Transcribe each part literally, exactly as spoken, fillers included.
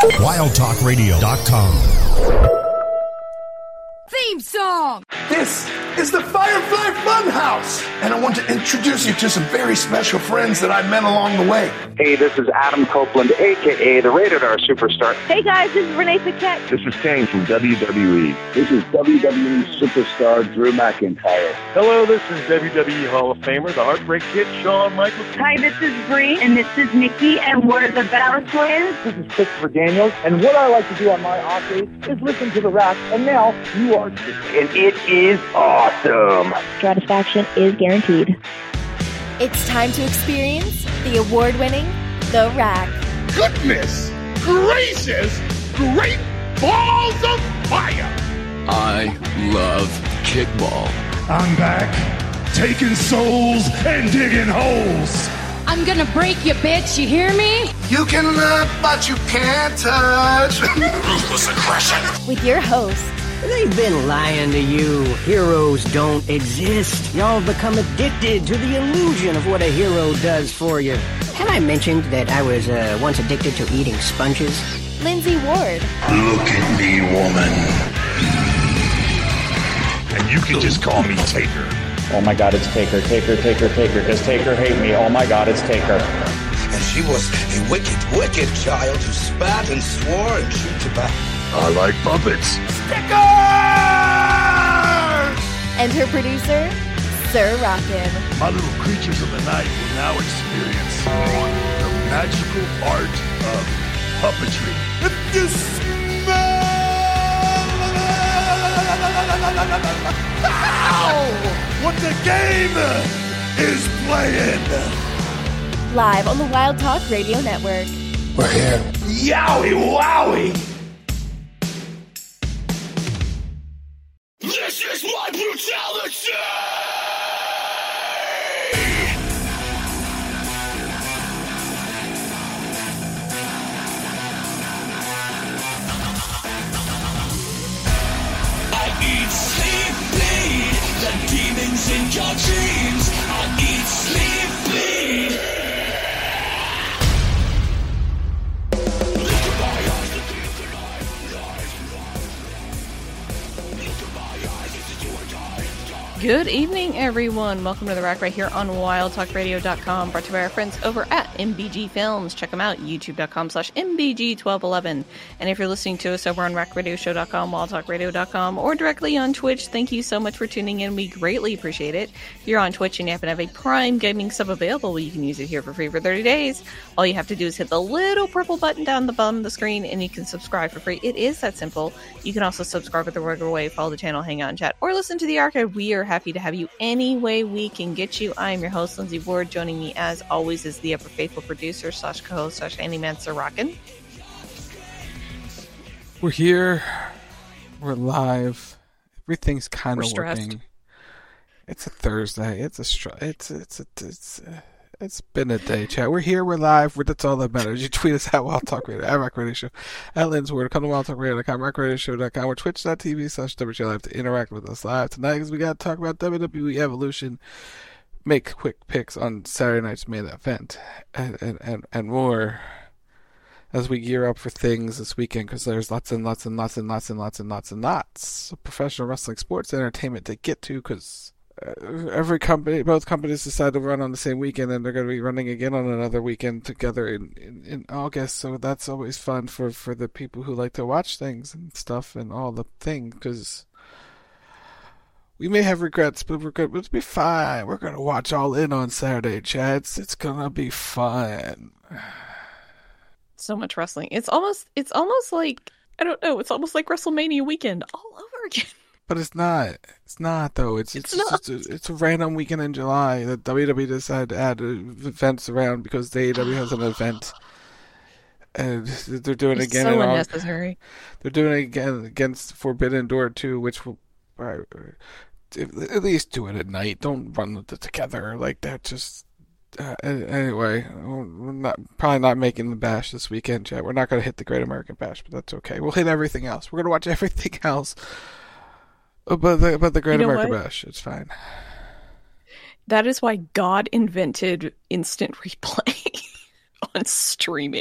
wild talk radio dot com. Theme song! This is the Firefly Funhouse, and I want to introduce you to some very special friends that I met along the way. Hey, this is Adam Copeland, a k a the Rated R Superstar. Hey guys, this is Renee Paquette. This is Kane from W W E. This is W W E Superstar Drew McIntyre. Hello, this is W W E Hall of Famer, the Heartbreak Kid, Shawn Michaels. Hi, this is Bree, and this is Nikki, and we're the Battle Twins. This is Christopher Daniels, and what I like to do on my off days is listen to the Rack, and now you are too. And it is awesome. Satisfaction is guaranteed. It's time to experience the award-winning The Rack. Goodness gracious, great balls of fire! I love kickball. I'm back, taking souls and digging holes. I'm gonna break you, bitch, you hear me? You can look, but you can't touch. Ruthless aggression. With your host, they've been lying to you. Heroes don't exist. Y'all become addicted to the illusion of what a hero does for you. Have I mentioned that I was uh, once addicted to eating sponges? Lindsay Ward. Look at me, woman. And you can just call me Taker. Oh my God, it's Taker, Taker, Taker, Taker. Does Taker hate me? Oh my God, it's Taker. And she was a wicked, wicked child who spat and swore and chewed tobacco. I like puppets. Stickers! And her producer, Sir Rockin'. My little creatures of the night will now experience the magical art of puppetry. If you smell what the game is playing. Live on the Wild Talk Radio Network. We're here. Yowie wowie! This is my brutality! I eat, sleep, bleed. The demons in your dreams. I eat, sleep, bleed. Good evening, everyone. Welcome to The Rack right here on wild talk radio dot com, brought to you by our friends over at M B G Films. Check them out, youtube dot com slash M B G twelve eleven. And if you're listening to us over on rack radio show dot com, wild talk radio dot com, or directly on Twitch, thank you so much for tuning in. We greatly appreciate it. If you're on Twitch and you happen to have a Prime Gaming sub available, you can use it here for free for thirty days. All you have to do is hit the little purple button down the bottom of the screen, and you can subscribe for free. It is that simple. You can also subscribe with the regular way, follow the channel, hang out and chat, or listen to the archive. We are happy to have you any way we can get you. I am your host, Lindsay Ward. Joining me, as always, is the ever faithful producer slash co-host slash handyman, Sir Rockin'. We're here. We're live. Everything's kind of working. It's a Thursday. It's a str- It's it's a, it's a, it's been a day, chat. We're here. We're live. We're, that's all that matters. You tweet us at Wild Talk Radio, at Rack Radio Show, at Lynn's Word. Come to wild talk radio dot com, rack radio show dot com, or twitch dot t v slash W J Live to interact with us live tonight, because we got to talk about W W E Evolution, make quick picks on Saturday night's main event, and and and, and more as we gear up for things this weekend, because there's lots and lots and lots and lots and lots and lots and lots of professional wrestling sports entertainment to get to, because Uh, every company, both companies decide to run on the same weekend, and they're going to be running again on another weekend together in, in, in August. So that's always fun for, for the people who like to watch things and stuff and all the things, because we may have regrets, but we're good. It'll be fine. We're going to watch All In on Saturday, Chad. It's, it's going to be fun. So much wrestling. It's almost, it's almost like, I don't know, it's almost like WrestleMania weekend all over again. But it's not. It's not, though. It's it's, it's, just, it's, a, it's a random weekend in July that W W E decided to add events around because the A E W has an event. And they're doing it it's again. so in unnecessary. August. They're doing it again against Forbidden Door, too, which will uh, at least do it at night. Don't run it together like that. Just uh, anyway, we're not probably not making the bash this weekend, Chat. We're not going to hit the Great American Bash, but that's okay. We'll hit everything else. We're going to watch everything else. But the, but the Great you know American what? Bash, it's fine. That is why God invented instant replay on streaming.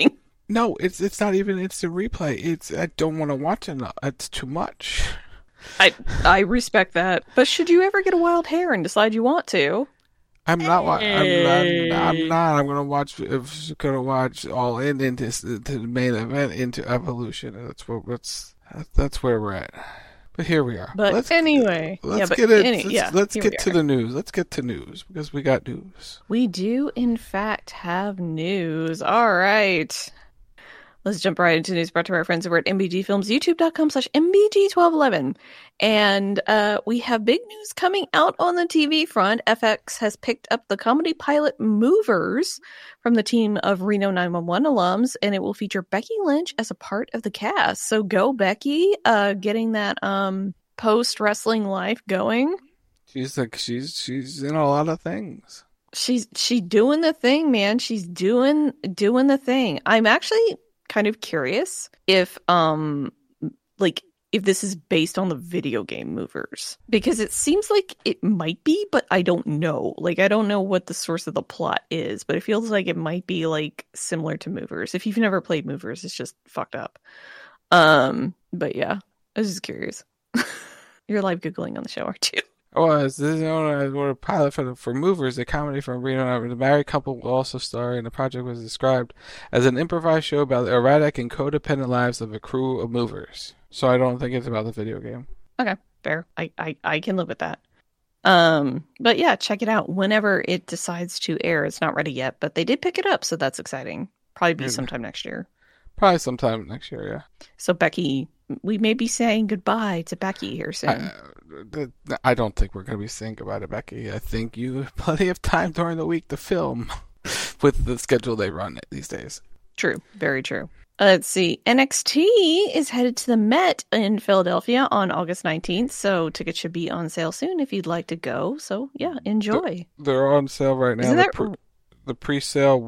No, it's it's not even instant replay. It's I don't want to watch it. It's too much. I I respect that, but should you ever get a wild hair and decide you want to? I'm not. I'm not. I'm not. I'm gonna watch. I'm gonna watch all in into the main event into Evolution. That's what. That's that's where we're at. But here we are. But let's, anyway, let's yeah, but get it. any, let's yeah, let's get to are. the news. Let's get to news because we got news. We do, in fact, have news. All right. Let's jump right into news brought to our friends over at M B G Films, youtube.com slash MBG1211. And uh, we have big news coming out on the T V front. F X has picked up the comedy pilot Movers from the team of Reno nine one one alums, and it will feature Becky Lynch as a part of the cast. So go, Becky, uh, getting that um, post-wrestling life going. She's like she's she's in a lot of things. She's she doing the thing, man. She's doing doing the thing. I'm actually kind of curious if um like if this is based on the video game Movers, because it seems like it might be, but I don't know. Like I don't know what the source of the plot is, but it feels like it might be like similar to Movers. If you've never played Movers, it's just fucked up. Um but yeah, I was just curious. You're live Googling on the show, aren't you? Oh, as this owner what a pilot for for Movers, a comedy from Reno. The married couple will also star, and the project was described as an improvised show about the erratic and codependent lives of a crew of movers. So I don't think it's about the video game. Okay, fair. I, I, I can live with that. Um, but yeah, check it out whenever it decides to air. It's not ready yet, but they did pick it up, so that's exciting. Probably be yeah. sometime next year. Probably sometime next year, yeah. So Becky, we may be saying goodbye to Becky here soon. I, I don't think we're going to be saying goodbye to Becky. I think you have plenty of time during the week to film with the schedule they run these days. True. Very true. Uh, let's see. N X T is headed to the Met in Philadelphia on August nineteenth, so tickets should be on sale soon if you'd like to go. So, yeah, enjoy. They're, they're on sale right now. Isn't the, that... pre- the pre-sale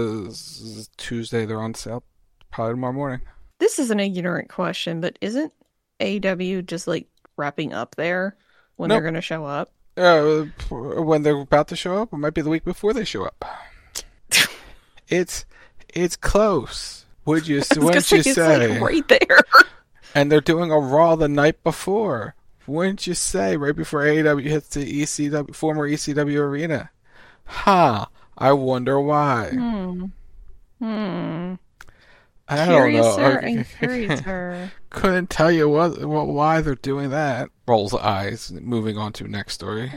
was Tuesday. They're on sale probably tomorrow morning. This is an ignorant question, but isn't A E W just like wrapping up there when nope. they're going to show up? Uh, when they're about to show up, it might be the week before they show up. it's it's close. Would you? Wouldn't you it's say? Like right there. And they're doing a Raw the night before. Wouldn't you say? Right before A E W hits the E C W former E C W arena. Huh. I wonder why. Hmm. Hmm. I don't know. And curiouser. Couldn't tell you what, what why they're doing that. Rolls eyes. Moving on to next story.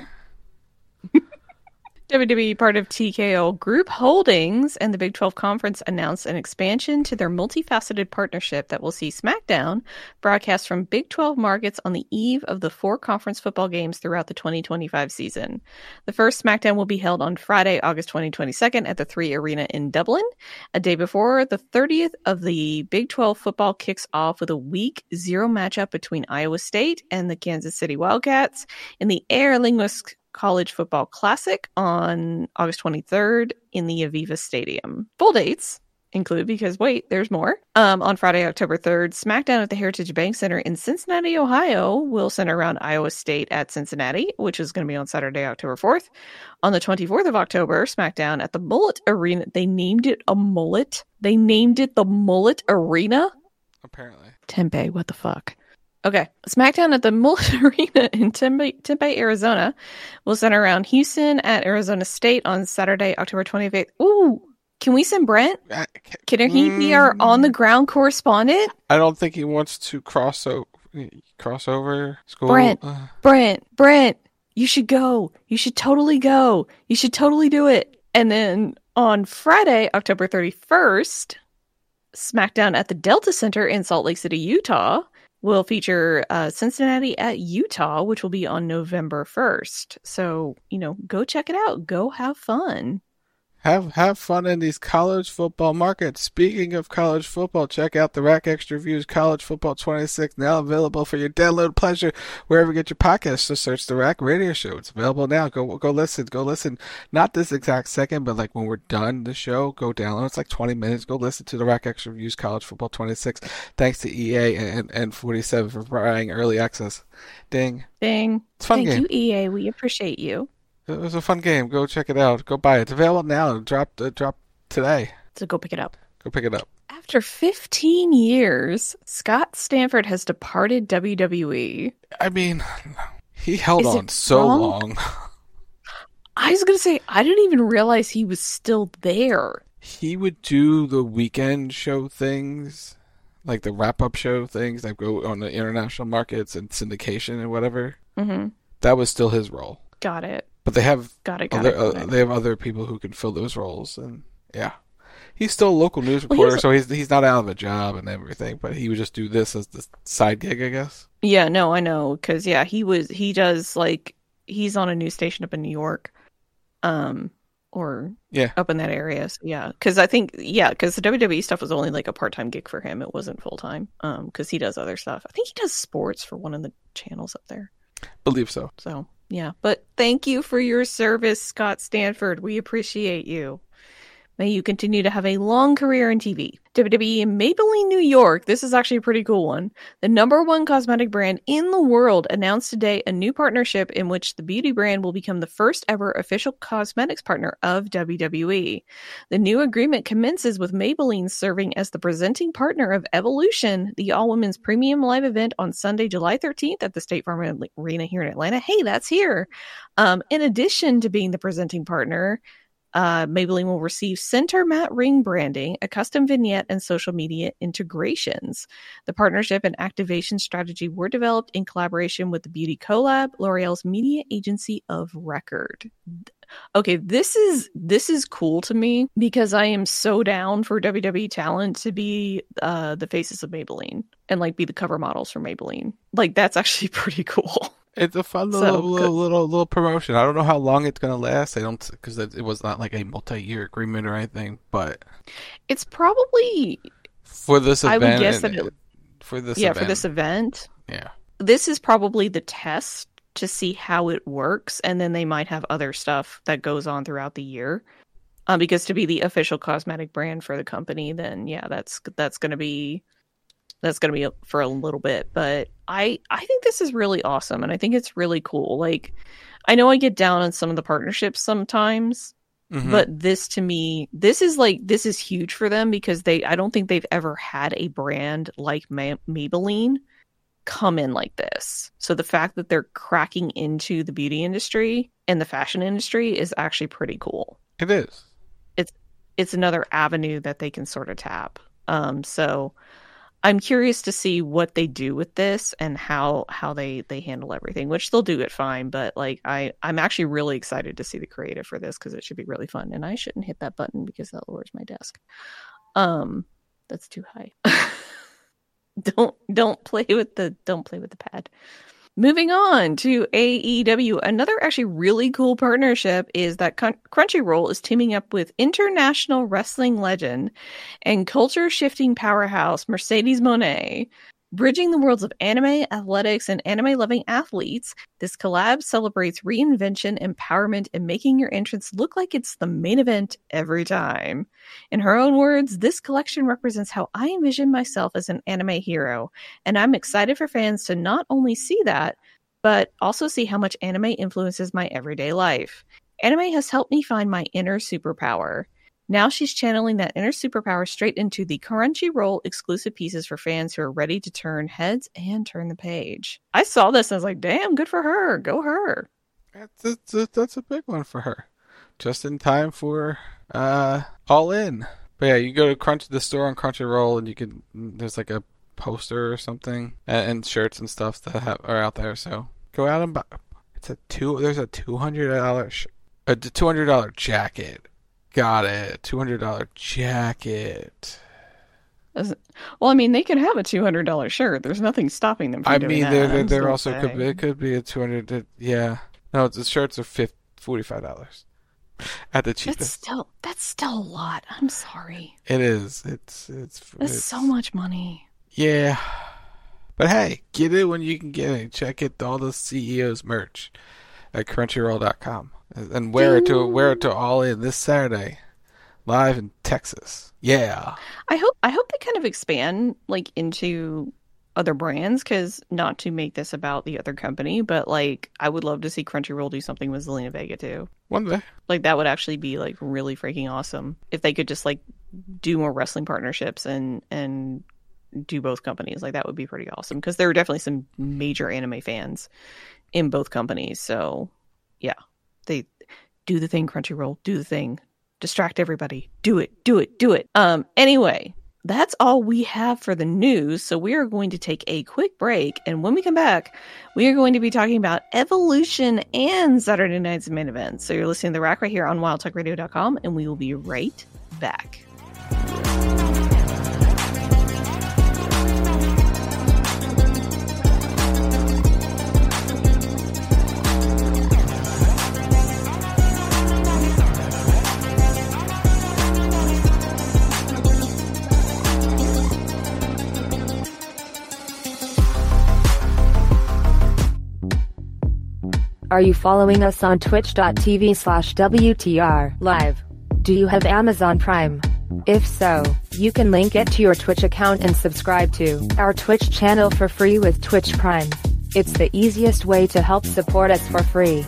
W W E, part of T K O Group Holdings and the Big twelve Conference announced an expansion to their multifaceted partnership that will see SmackDown broadcast from Big twelve markets on the eve of the four conference football games throughout the twenty twenty-five season. The first SmackDown will be held on Friday, August twenty-second at the Three Arena in Dublin. A day before the thirtieth of the Big twelve football kicks off with a week zero matchup between Iowa State and the Kansas City Wildcats in the Aer Lingus College Football Classic on August twenty-third in the Aviva Stadium. Full dates include, because wait, there's more. Um, on Friday, October third, SmackDown at the Heritage Bank Center in Cincinnati, Ohio will center around Iowa State at Cincinnati, which is going to be on Saturday, October fourth. On the twenty-fourth of October, SmackDown at the Mullet Arena. They named it a mullet. They named it the Mullet Arena. Apparently. Tempe, what the fuck? Okay, SmackDown at the Mullet Arena in Tempe, Tempe, Arizona will center around Houston at Arizona State on Saturday, October twenty-fifth. Ooh, can we send Brent? Uh, can he be our on-the-ground correspondent? I don't think he wants to cross, o- cross over school. Brent, uh. Brent, Brent, you should go. You should totally go. You should totally do it. And then on Friday, October thirty-first, SmackDown at the Delta Center in Salt Lake City, Utah will feature uh, Cincinnati at Utah, which will be on November first. So, you know, go check it out. Go have fun. Have have fun in these college football markets. Speaking of college football, check out the Rack Extra Views College Football twenty-six, now available for your download pleasure wherever you get your podcasts. Just search the Rack Radio Show. It's available now. Go go listen. Go listen. Not this exact second, but like when we're done the show, go download. It's like twenty minutes. Go listen to the Rack Extra Views College Football twenty-six. Thanks to E A and, and forty-seven for providing early access. Ding. Ding. It's a fun Thank game. you, E A. We appreciate you. It was a fun game. Go check it out. Go buy it. It's available now. It dropped, it dropped today. So go pick it up. Go pick it up. After After fifteen years, Scott Stanford has departed W W E. I mean, he held Is on so wrong? long. I was going to say, I didn't even realize he was still there. He would do the weekend show things, like the wrap-up show things that go on the international markets and syndication and whatever. Mm-hmm. That was still his role. Got it. But they have got it, got other, it, got uh, it. they have other people who can fill those roles, and yeah, he's still a local news Well, reporter, he's- so he's he's not out of a job and everything. But he would just do this as the side gig, I guess. Yeah, no, I know, because yeah, he was he does like he's on a news station up in New York, um, or yeah, up in that area. So yeah, because I think yeah, because the W W E stuff was only like a part time gig for him. It wasn't full time, um, because he does other stuff. I think he does sports for one of the channels up there. Believe so. So yeah, but thank you for your service, Scott Stanford. We appreciate you. May you continue to have a long career in T V. W W E in Maybelline, New York. This is actually a pretty cool one. The number one cosmetic brand in the world announced today a new partnership in which the beauty brand will become the first ever official cosmetics partner of W W E. The new agreement commences with Maybelline serving as the presenting partner of Evolution, the all-women's premium live event on Sunday, July thirteenth at the State Farm Arena here in Atlanta. Hey, that's here. Um, in addition to being the presenting partner, Uh, Maybelline will receive center matte ring branding, a custom vignette, and social media integrations. The partnership and activation strategy were developed in collaboration with the Beauty Collab, L'Oreal's media agency of record. Okay, this is this is cool to me because I am so down for W W E talent to be uh, the faces of Maybelline and like be the cover models for Maybelline. Like that's actually pretty cool. It's a fun little, So, little, little, little promotion. I don't know how long it's gonna last. I don't because it, it was not like a multi-year agreement or anything. But It's probably for this I event, would guess and- that it, for this, yeah, event, for this event. yeah, This is probably the test to see how it works, and then they might have other stuff that goes on throughout the year. Um, because to be the official cosmetic brand for the company, then yeah, that's that's gonna be that's gonna be for a little bit. But I I think this is really awesome, and I think it's really cool. Like, I know I get down on some of the partnerships sometimes, Mhm. but this to me, this is like this is huge for them because they I don't think they've ever had a brand like Ma- Maybelline come in like this. So the fact that they're cracking into the beauty industry and the fashion industry is actually pretty cool. it is. It's it's another avenue that they can sort of tap. Um, so I'm curious to see what they do with this and how how they they handle everything, which they'll do it fine. But like I I'm actually really excited to see the creative for this because it should be really fun. And I shouldn't hit that button because that lowers my desk. Um, that's too high. don't don't play with the don't play with the pad. Moving on to A E W, another actually really cool partnership is that Crun- Crunchyroll is teaming up with international wrestling legend and culture-shifting powerhouse Mercedes Moné. Bridging the worlds of anime, athletics, and anime-loving athletes, this collab celebrates reinvention, empowerment, and making your entrance look like it's the main event every time. In her own words, this collection represents how I envision myself as an anime hero, and I'm excited for fans to not only see that, but also see how much anime influences my everyday life. Anime has helped me find my inner superpower. Now she's channeling that inner superpower straight into the Crunchyroll exclusive pieces for fans who are ready to turn heads and turn the page. I saw this and I was like, damn, good for her. Go her. That's that's a, that's a big one for her. Just in time for uh All In. But yeah, you go to Crunch the store on Crunchyroll and you can there's like a poster or something and, and shirts and stuff that have, are out there. So go out and buy. It's a two. There's a two hundred dollar sh- a two hundred dollar jacket. Got it. two hundred dollar jacket. Well, I mean, they can have a two hundred dollar shirt. There's nothing stopping them from I doing mean, that. there there, I'm there still also saying. could be it could be a two hundred. Yeah, no, the shirts are fifty, forty-five dollars at the cheapest. That's still that's still a lot. I'm sorry. It is. It's it's. That's it's, so much money. Yeah, but hey, get it when you can get it. Check it all the C E O's merch at Crunchyroll dot com and wear it to wear it to All In this Saturday, live in Texas. Yeah. I hope I hope they kind of expand like into other brands, because not to make this about the other company, but like I would love to see Crunchyroll do something with Zelina Vega too. One day. Like that would actually be like really freaking awesome if they could just like do more wrestling partnerships and and do both companies. Like, that would be pretty awesome, because there are definitely some major anime fans in both companies. So yeah, they do the thing, Crunchyroll, do the thing, distract everybody, do it, do it, do it. Um, anyway, that's all we have for the news. So we are going to take a quick break. And when we come back, we are going to be talking about Evolution and Saturday Night's Main Event. So you're listening to The Rack right here on wild talk radio dot com, and we will be right back. Are you following us on twitch.tv slash WTR live? Do you have Amazon Prime? If so, you can link it to your Twitch account and subscribe to our Twitch channel for free with Twitch Prime. It's the easiest way to help support us for free.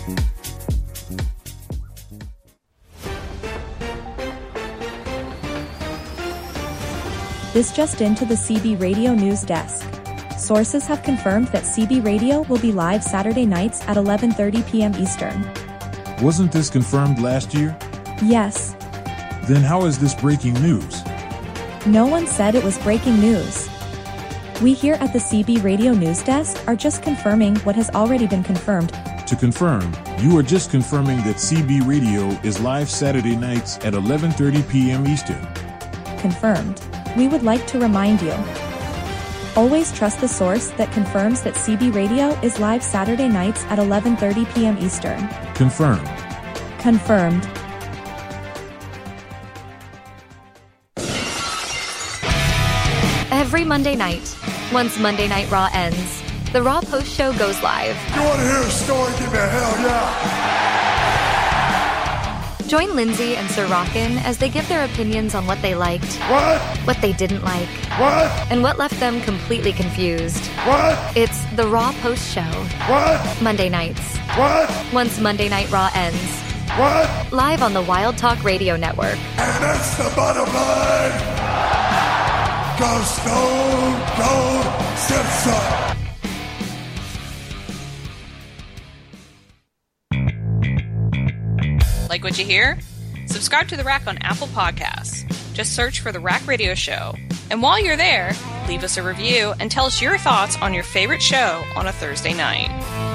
This just into the C B Radio News Desk. Sources have confirmed that C B Radio will be live Saturday nights at eleven thirty p.m. Eastern. Wasn't this confirmed last year? Yes. Then how is this breaking news? No one said it was breaking news. We here at the C B Radio News Desk are just confirming what has already been confirmed. To confirm, you are just confirming that C B Radio is live Saturday nights at eleven thirty p.m. Eastern. Confirmed. We would like to remind you. Always trust the source that confirms that C B Radio is live Saturday nights at eleven thirty p.m. Eastern. Confirmed. Confirmed. Every Monday night, once Monday Night Raw ends, the Raw Post Show goes live. You want to hear a story? Give me a hell yeah! Join Lindsay and Sir Rockin' as they give their opinions on what they liked, what? what they didn't like, what? and what left them completely confused. What? It's the Raw Post Show. What? Monday nights. What? Once Monday Night Raw ends. What? Live on the Wild Talk Radio Network. And that's the bottom line. Go Stone Cold Simpson. Like what you hear? Subscribe to The Rack on Apple Podcasts. Just search for The Rack Radio Show. And while you're there, leave us a review and tell us your thoughts on your favorite show on a Thursday night.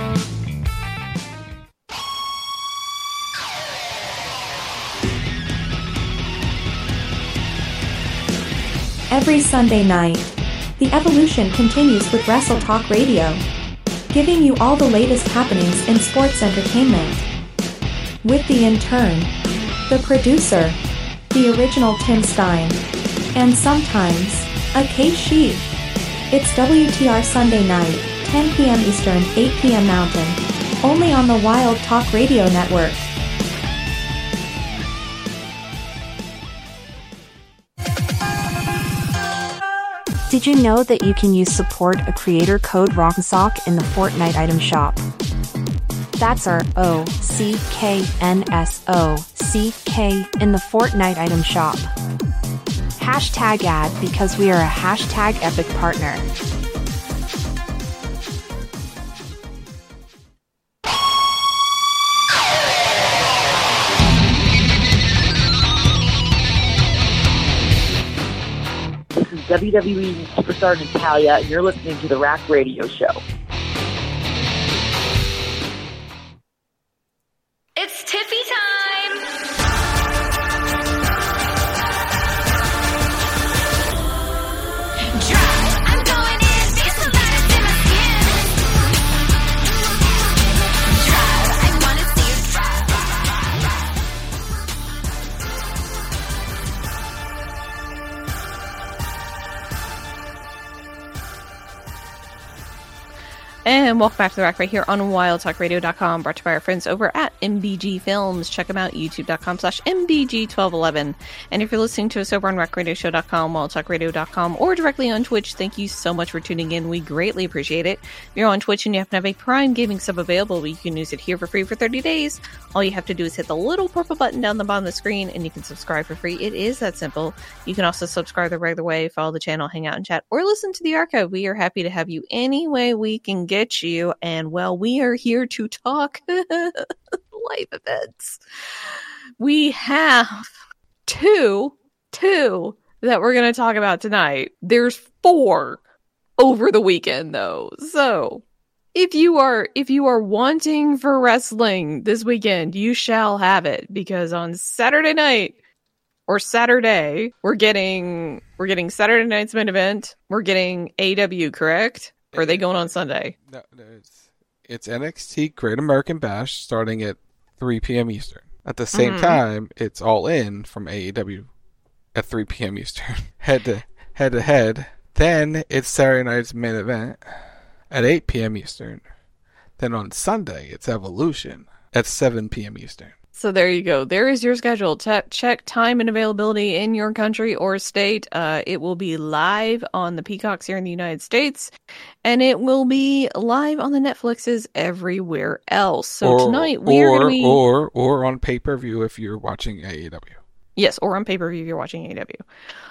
Every Sunday night, the evolution continues with Wrestle Talk Radio, giving you all the latest happenings in sports entertainment. With the intern, the producer, the original Tim Stein, and sometimes, a Kate Sheep. It's W T R Sunday night, ten p.m. Eastern, eight p.m. Mountain, only on the Wild Talk Radio Network. Did you know that you can use support a creator code ROCKSOCK in the Fortnite item shop? That's our O C K N S O C K in the Fortnite item shop. Hashtag ad because we are a hashtag epic partner. This is W W E Superstar Natalia, and you're listening to The Rack Radio Show. It's Tiffy time! Drive, I'm going in, feel somebody's in my skin. Drive, I wanna see you drive. And welcome back to The Rack right here on wild talk radio dot com, brought to you by our friends over at M B G Films. Check them out, youtube.com slash MBG twelve eleven. And if you're listening to us over on rack radio show dot com, wild talk radio dot com, or directly on Twitch, thank you so much for tuning in. We greatly appreciate it. If you're on Twitch and you happen to have a Prime Gaming sub available, you can use it here for free for thirty days. All you have to do is hit the little purple button down the bottom of the screen and you can subscribe for free. It is that simple. You can also subscribe the regular way, follow the channel, hang out and chat, or listen to the archive. We are happy to have you any way we can get you. And well, we are here to talk live events. We have two, two that we're going to talk about tonight. There's four over the weekend though. So if you are, if you are wanting for wrestling this weekend, you shall have it, because on Saturday night or Saturday, we're getting, we're getting Saturday night's main event. We're getting A E W, correct? Or are they going on Sunday? No, no, it's it's N X T Great American Bash starting at three p.m. Eastern. At the same mm-hmm. time, it's All In from A E W at three p.m. Eastern. head to head to head. Then it's Saturday night's main event at eight p.m. Eastern. Then on Sunday, it's Evolution at seven p.m. Eastern. So there you go. There is your schedule. Te- check time and availability in your country or state. Uh, it will be live on the Peacocks here in the United States, and it will be live on the Netflixes everywhere else. So or, tonight we or, are going to be... Or, or on pay-per-view if you're watching A E W. Yes, or on pay-per-view if you're watching A E W.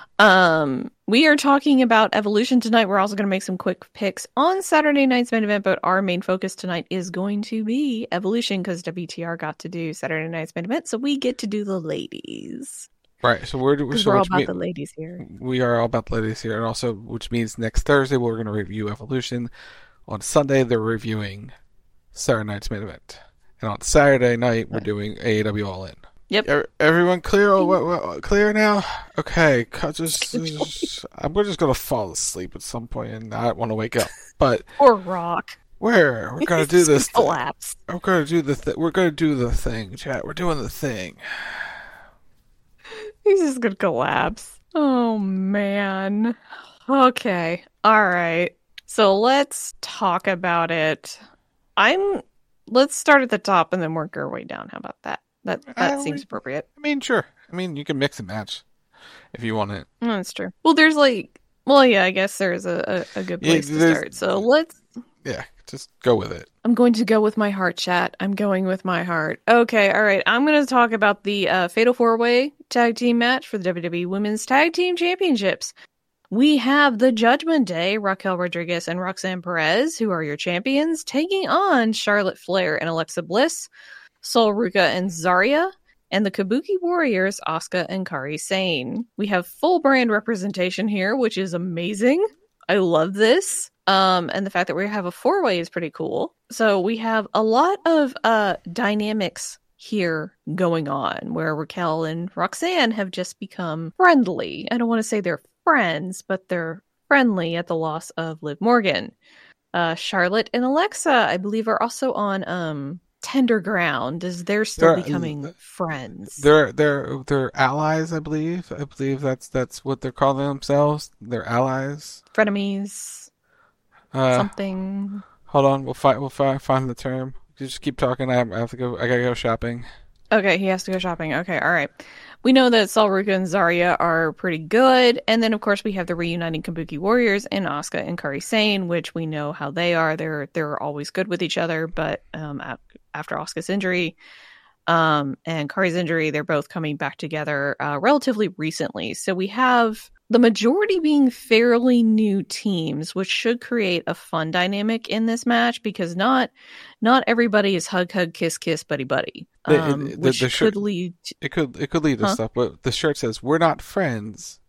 Um, we are talking about Evolution tonight. We're also going to make some quick picks on Saturday night's main event, but our main focus tonight is going to be Evolution because W T R got to do Saturday night's main event, so we get to do the ladies. Right, so we're, we're, so we're all about mean, the ladies here. We are all about the ladies here, and also, which means next Thursday we're going to review Evolution. On Sunday, they're reviewing Saturday night's main event. And on Saturday night, we're doing A E W All In. Yep. Everyone clear? Oh, what, what, clear now? Okay. Just, just, I'm just going to fall asleep at some point and I don't want to wake up. But or rock. Where? We're going to do this. Collapse. Th- we're going to do the th- We're going to do the thing, chat. We're doing the thing. He's just going to collapse. Oh, man. Okay. All right. So let's talk about it. I'm, let's start at the top and then work our way down. How about that? That that seems appropriate. I mean, sure. I mean, you can mix and match if you want it. Oh, that's true. Well, there's like, well, yeah, I guess there's a, a, a good place yeah, to start. So let's. Yeah, just go with it. I'm going to go with my heart, chat. I'm going with my heart. Okay, all right. I'm going to talk about the uh, Fatal four-Way Tag Team match for the W W E Women's Tag Team Championships. We have the Judgment Day, Raquel Rodriguez and Roxanne Perez, who are your champions, taking on Charlotte Flair and Alexa Bliss, Sol Ruka and Zarya, and the Kabuki Warriors, Asuka and Kairi Sane. We have full brand representation here, which is amazing. I love this. Um, and the fact that we have a four-way is pretty cool. So we have a lot of uh, dynamics here going on, where Raquel and Roxanne have just become friendly. I don't want to say they're friends, but they're friendly at the loss of Liv Morgan. Uh, Charlotte and Alexa, I believe, are also on... um. tender ground as they're still they're, becoming friends. They're they're they're allies, I believe. I believe that's that's what they're calling themselves. They're allies, frenemies, uh, something. Hold on, we'll find we'll find find the term. Just keep talking. I have, I have to go. I gotta go shopping. Okay, he has to go shopping. Okay, all right. We know that Sol Ruka and Zarya are pretty good. And then, of course, we have the reuniting Kabuki Warriors and Asuka and Kairi Sane, which we know how they are. They're they're always good with each other. But um, after Asuka's injury um, and Kairi's injury, they're both coming back together uh, relatively recently. So we have the majority being fairly new teams, which should create a fun dynamic in this match, because not not everybody is hug, hug, kiss, kiss, buddy, buddy. Um, it, it, which the, the could shirt, lead to... it could it could lead to huh? stuff, but the shirt says we're not friends,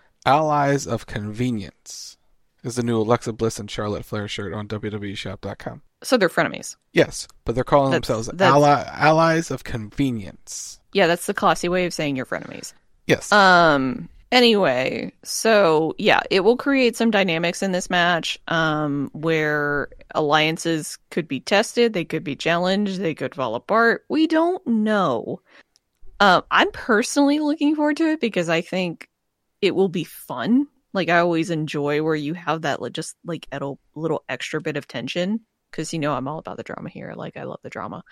allies of convenience. Is the new Alexa Bliss and Charlotte Flair shirt on W W E shop dot com. So they're frenemies. Yes, but they're calling that's, themselves that's, ally, allies of convenience. Yeah, that's the classy way of saying you're frenemies. Yes. Um. Anyway, so yeah, it will create some dynamics in this match um, where alliances could be tested, they could be challenged, they could fall apart. We don't know. Uh, I'm personally looking forward to it because I think it will be fun. Like, I always enjoy where you have that just like a little extra bit of tension because you know I'm all about the drama here. Like, I love the drama.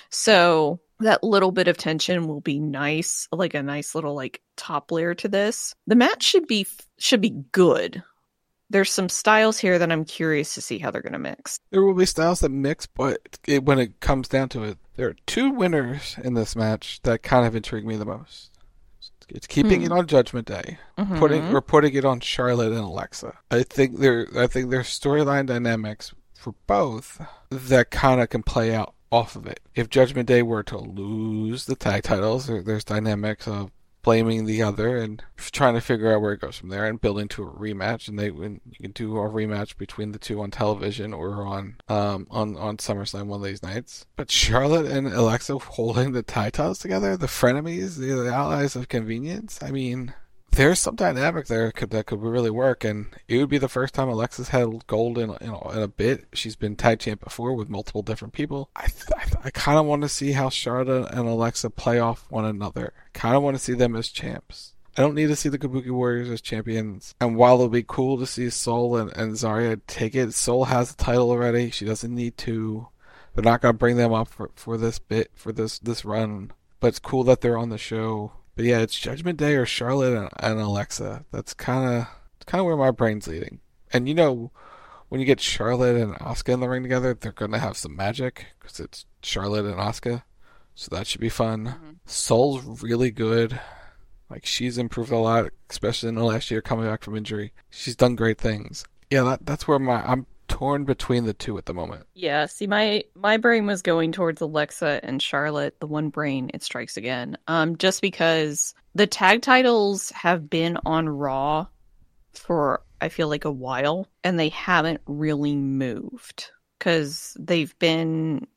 So that little bit of tension will be nice, like a nice little like top layer to this. The match should be should be good. There's some styles here that I'm curious to see how they're going to mix. There will be styles that mix, but it, when it comes down to it, there are two winners in this match that kind of intrigue me the most. It's keeping hmm. it on Judgment Day, mm-hmm. putting or putting it on Charlotte and Alexa. I think there, I think there's storyline dynamics for both that kind of can play out off of it. If Judgment Day were to lose the tag titles, there, there's dynamics of blaming the other and trying to figure out where it goes from there and building to a rematch. And they when you can do a rematch between the two on television or on um on on SummerSlam one of these nights. But Charlotte and Alexa holding the tag titles together, the frenemies, the, the allies of convenience. I mean, there's some dynamic there could, that could really work, and it would be the first time Alexa's had gold in, in, in a bit. She's been tag champ before with multiple different people. I I, I kind of want to see how Charlotte and Alexa play off one another. Kind of want to see them as champs. I don't need to see the Kabuki Warriors as champions. And while it'll be cool to see Sol and, and Zarya take it, Sol has the title already. She doesn't need to. They're not going to bring them up for, for this bit, for this, this run. But it's cool that they're on the show. But yeah, it's Judgment Day or Charlotte and, and Alexa. That's kind of kind of where my brain's leading. And you know, when you get Charlotte and Asuka in the ring together, they're going to have some magic because it's Charlotte and Asuka. So that should be fun. Mm-hmm. Sol's really good. Like, she's improved a lot, especially in the last year coming back from injury. She's done great things. Yeah, that that's where my I'm torn between the two at the moment. Yeah, see, my my brain was going towards Alexa and Charlotte. The one brain, it strikes again. Um, just because the tag titles have been on Raw for, I feel like, a while, and they haven't really moved because they've been,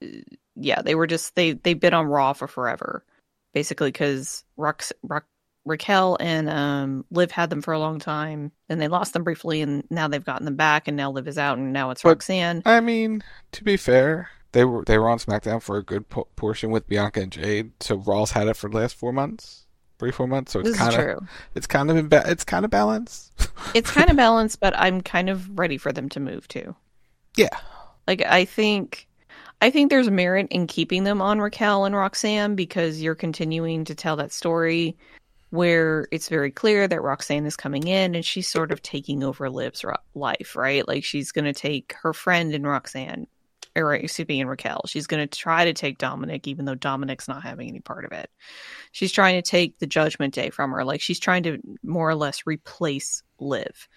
yeah, they were just they they've been on Raw for forever, basically, because Rox, Rox, Raquel and um, Liv had them for a long time, and they lost them briefly, and now they've gotten them back, and now Liv is out, and now it's but, Roxanne. I mean, to be fair, they were they were on SmackDown for a good po- portion with Bianca and Jade, so Raw's had it for the last four months, three four months. So it's kind of it's kind of ba- it's kind of balanced. It's kind of balanced, but I'm kind of ready for them to move too. Yeah, like I think. I think there's merit in keeping them on Raquel and Roxanne because you're continuing to tell that story where it's very clear that Roxanne is coming in and she's sort of taking over Liv's ro- life, right? Like, she's going to take her friend in Roxanne, or excuse me, in Raquel. She's going to try to take Dominic, even though Dominic's not having any part of it. She's trying to take the Judgment Day from her. Like, she's trying to more or less replace Liv.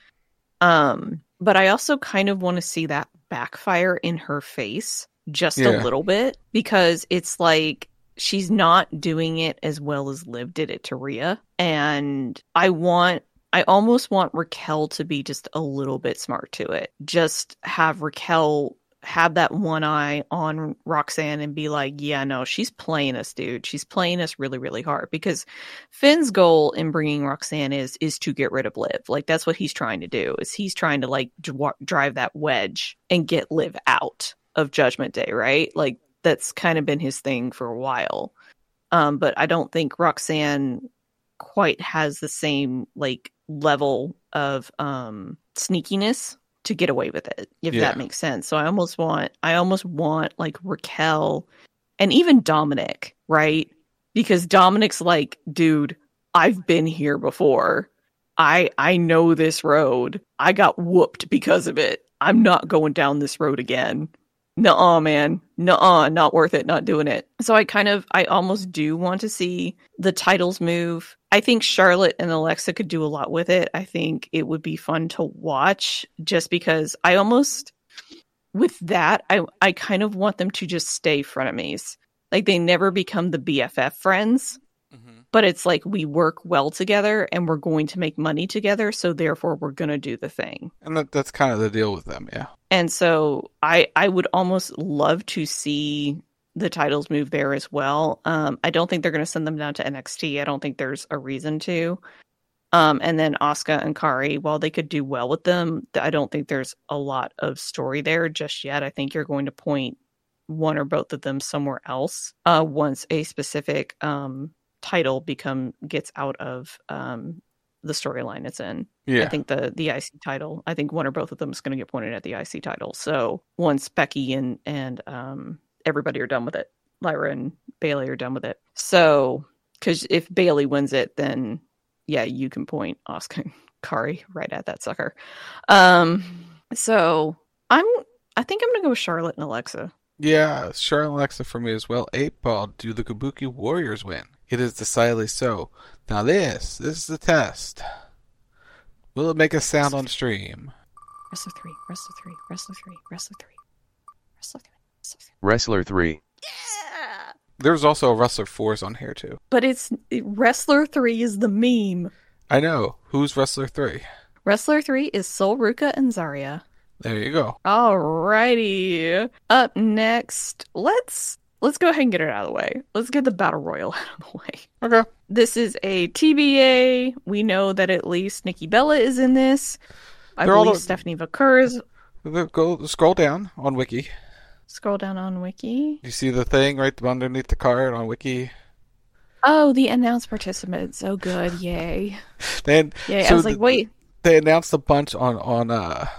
Um, but I also kind of want to see that backfire in her face just yeah. a little bit, because it's like she's not doing it as well as Liv did it to Rhea. And I want, I almost want Raquel to be just a little bit smart to it. Just have Raquel have that one eye on Roxanne and be like, yeah, no, she's playing us, dude. She's playing us really, really hard, because Finn's goal in bringing Roxanne is, is to get rid of Liv. Like, that's what he's trying to do, is he's trying to like d- drive that wedge and get Liv out of Judgment Day, right? Like, that's kind of been his thing for a while. Um, but I don't think Roxanne quite has the same like level of um sneakiness to get away with it, if yeah. that makes sense. So I almost want I almost want like Raquel and even Dominic, right? Because Dominic's like, dude, I've been here before. I I know this road. I got whooped because of it. I'm not going down this road again. Nuh-uh, man. Nuh-uh, not worth it, not doing it. So I kind of, I almost do want to see the titles move. I think Charlotte and Alexa could do a lot with it. I think it would be fun to watch, just because I almost, with that, I, I kind of want them to just stay frenemies. Like, they never become the B F F friends, mm-hmm. but it's like, we work well together and we're going to make money together, so therefore we're going to do the thing. And that, that's kind of the deal with them, yeah. And so I, I would almost love to see the titles move there as well. Um, I don't think they're going to send them down to N X T. I don't think there's a reason to. Um, and then Asuka and Kari, while they could do well with them, I don't think there's a lot of story there just yet. I think you're going to point one or both of them somewhere else uh, once a specific um, title become gets out of um, the storyline it's in. Yeah. I think the the I C title, I think one or both of them is going to get pointed at the I C title. So once Becky and and um everybody are done with it, Lyra and Bayley are done with it. So because if Bayley wins it, then yeah, you can point Asuka and Kari right at that sucker. Um, so I'm I think I'm gonna go with Charlotte and Alexa. Yeah, Charlotte and Alexa for me as well. Eight ball. Do the Kabuki Warriors win? It is decidedly so. Now this, this is the test. Will it make a sound on stream? Wrestler three, Wrestler three, Wrestler three, Wrestler three, Wrestler three, Wrestler three. Wrestler three. Yeah. There's also a Wrestler fours on here too. But it's Wrestler three is the meme. I know. Who's Wrestler three? Wrestler three is Sol Ruka and Zarya. There you go. Alrighty. Up next, let's let's go ahead and get it out of the way. Let's get the Battle Royal out of the way. Okay. This is a T B A. We know that at least Nikki Bella is in this. I They're believe all the- Stephanie Vaquer is. Go scroll down on Wiki. Scroll down on Wiki. You see the thing right underneath the card on Wiki? Oh, the announced participants. Oh, good. Yay. Then Yay. so I was like, th- wait. They announced a bunch on on uh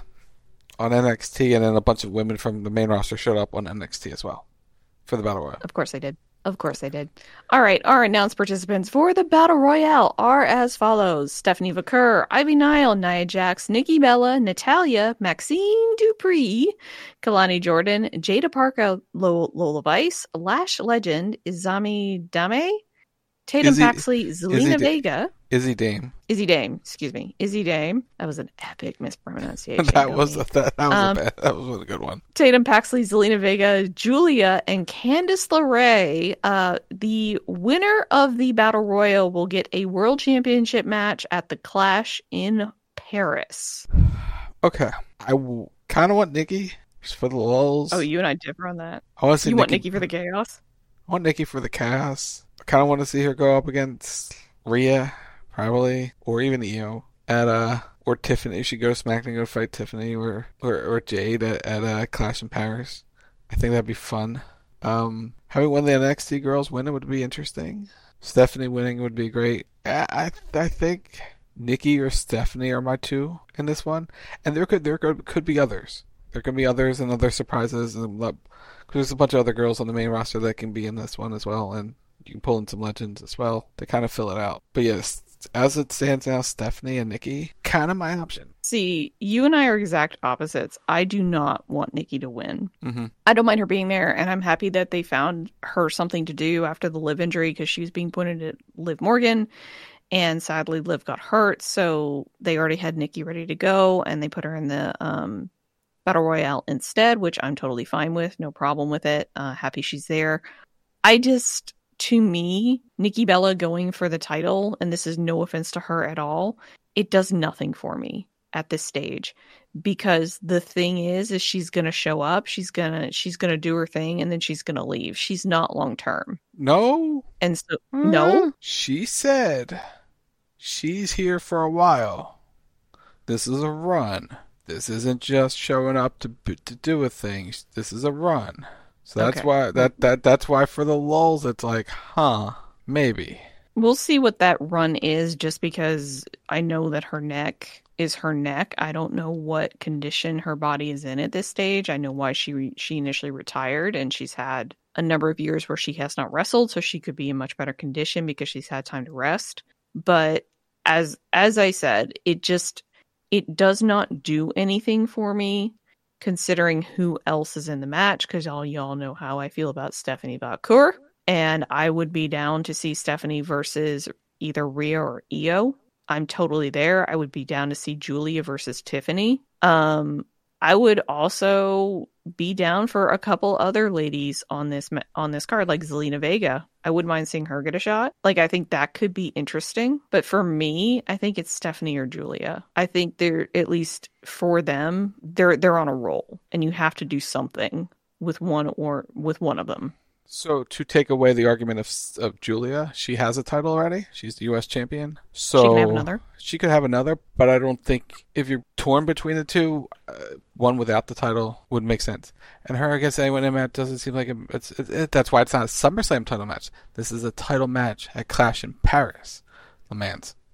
on N X T, and then a bunch of women from the main roster showed up on N X T as well for the Battle Royale. Of course they did. Of course they did. All right, our announced participants for the Battle Royale are as follows. Stephanie Vaquer, Ivy Nile, Nia Jax, Nikki Bella, Natalia, Maxine Dupree, Kalani Jordan, Jada Parker, Lola, Lola Vice, Lash Legend, Izami Dame, Tatum Izzy- Paxley, Zelina Izzy Da- Vega. Izzy Dame. Izzy Dame, excuse me. Izzy Dame. That was an epic mispronunciation. that was a, that, that was Um, a bad, that was a good one. Tatum Paxley, Zelina Vega, Julia, and Candice LeRae. Uh, the winner of the Battle Royal will get a World Championship match at the Clash in Paris. Okay, I w- kind of want Nikki just for the lulls. Oh, you and I differ on that. I want to see You Nikki, want Nikki for the chaos? I want Nikki for the chaos. I kind of want to see her go up against Rhea, probably, or even Io at uh, or Tiffany. She goes SmackDown and go fight Tiffany or or, or Jade at, at uh, Clash in Paris. I think that'd be fun. Um, having one of the N X T girls win it would be interesting. Stephanie winning would be great. I I, I think Nikki or Stephanie are my two in this one, and there could there could, could be others. There could be others and other surprises, and because there's a bunch of other girls on the main roster that can be in this one as well, and you can pull in some legends as well to kind of fill it out. But yes, as it stands now, Stephanie and Nikki, kind of my option. See, you and I are exact opposites. I do not want Nikki to win. Mm-hmm. I don't mind her being there, and I'm happy that they found her something to do after the Liv injury because she was being pointed at Liv Morgan, and sadly Liv got hurt, so they already had Nikki ready to go, and they put her in the um, Battle Royale instead, which I'm totally fine with, no problem with it. Uh, happy she's there. I just... To me, Nikki Bella going for the title, and this is no offense to her at all, it does nothing for me at this stage. Because the thing is, is she's gonna show up, she's gonna she's gonna do her thing, and then she's gonna leave. She's not long term. No. And so no. She said she's here for a while. This is a run. This isn't just showing up to to do a thing. This is a run. So that's Okay. why that, that that's why for the lulz it's like, huh, maybe. We'll see what that run is, just because I know that her neck is her neck. I don't know what condition her body is in at this stage. I know why she re- she initially retired, and she's had a number of years where she has not wrestled, so she could be in much better condition because she's had time to rest. But as as I said, it just it does not do anything for me, considering who else is in the match, because all y'all know how I feel about Stephanie Vaquer, and I would be down to see Stephanie versus either Rhea or Io. I'm totally there. I would be down to see Julia versus Tiffany. Um, I would also be down for a couple other ladies on this ma- on this card, like Zelina Vega. I wouldn't mind seeing her get a shot. Like, I think that could be interesting. But for me, I think it's Stephanie or Julia. I think they're, at least for them, they're they're on a roll, and you have to do something with one or with one of them. So to take away the argument of of Julia, she has a title already. She's the U S champion. So She can have another. She could have another, but I don't think if you're torn between the two, uh, one without the title would make sense. And her against anyone in a match doesn't seem like a, it's. It, it, that's why it's not a SummerSlam title match. This is a title match at Clash in Paris, the man's.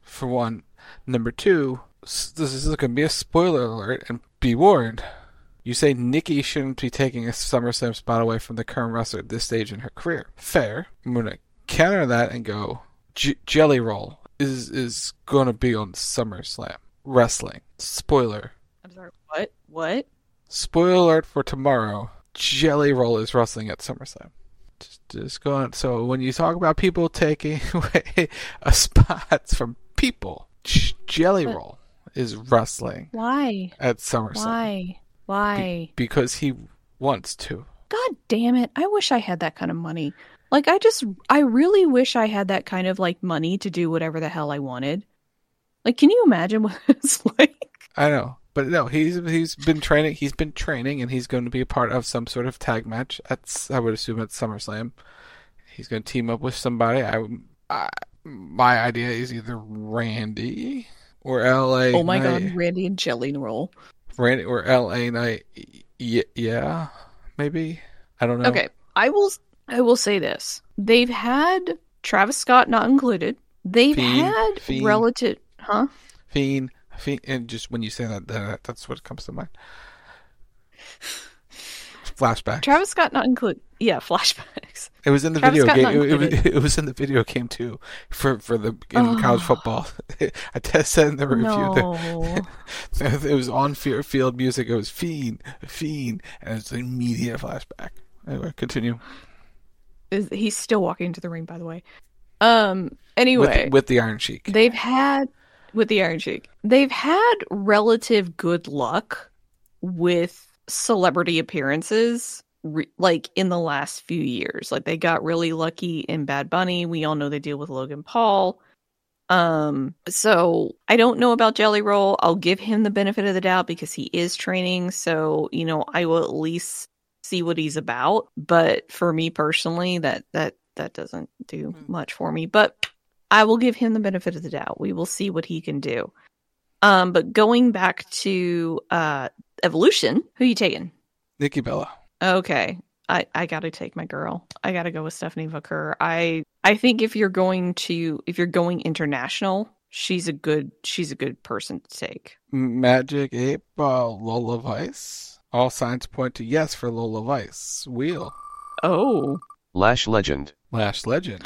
for one. Number two, this is going to be a spoiler alert, and be warned. You say Nikki shouldn't be taking a SummerSlam spot away from the current wrestler at this stage in her career. Fair. I'm going to counter that and go, J- Jelly Roll is is going to be on SummerSlam wrestling. Spoiler. I'm sorry, what? What? Spoiler alert for tomorrow. Jelly Roll is wrestling at SummerSlam. Just, just go on. So when you talk about people taking away a spots from people, J- Jelly but, Roll is wrestling. Why? At SummerSlam. Why? Why? Be- because he wants to. God damn it. I wish I had that kind of money. Like, I just, I really wish I had that kind of, like, money to do whatever the hell I wanted. Like, can you imagine what it's like? I know. But no, he's he's been training, he's been training, and he's going to be a part of some sort of tag match at, I would assume, at SummerSlam. He's going to team up with somebody. I, I My idea is either Randy or L A Oh my Knight. God, Randy and Jelly Roll. Randy or L A Knight, yeah, yeah, maybe. I don't know. Okay, I will. I will say this: they've had Travis Scott not included. They've Fiend, had Fiend, relative, huh? Fiend, Fiend, and just when you say that, that, that's what comes to mind. Flashbacks. Travis Scott not included. Yeah, flashbacks. It was in the Travis video Scott game. It, it, was, it was in the video game too for for the in oh. college football. I said in the review no. that it was on field music. It was Fiend, Fiend, and it's an immediate flashback. Anyway, continue. Is he's still walking into the ring, by the way. Um. Anyway, with, with the Iron Sheik, they've had with the Iron Sheik. They've had relative good luck with celebrity appearances, re- like in the last few years. Like they got really lucky in Bad Bunny. We all know they deal with Logan Paul. Um. So I don't know about Jelly Roll. I'll give him the benefit of the doubt because he is training. So you know, I will at least see what he's about. But for me personally, that that that doesn't do much for me. But I will give him the benefit of the doubt. We will see what he can do. Um, but going back to uh, Evolution, who are you taking? Nikki Bella. Okay, I, I got to take my girl. I got to go with Stephanie Vaquer. I I think if you're going to if you're going international, she's a good she's a good person to take. Magic eight Ball, Lola Vice. All signs point to yes for Lola Vice. Wheel. Oh. Lash Legend. Lash Legend.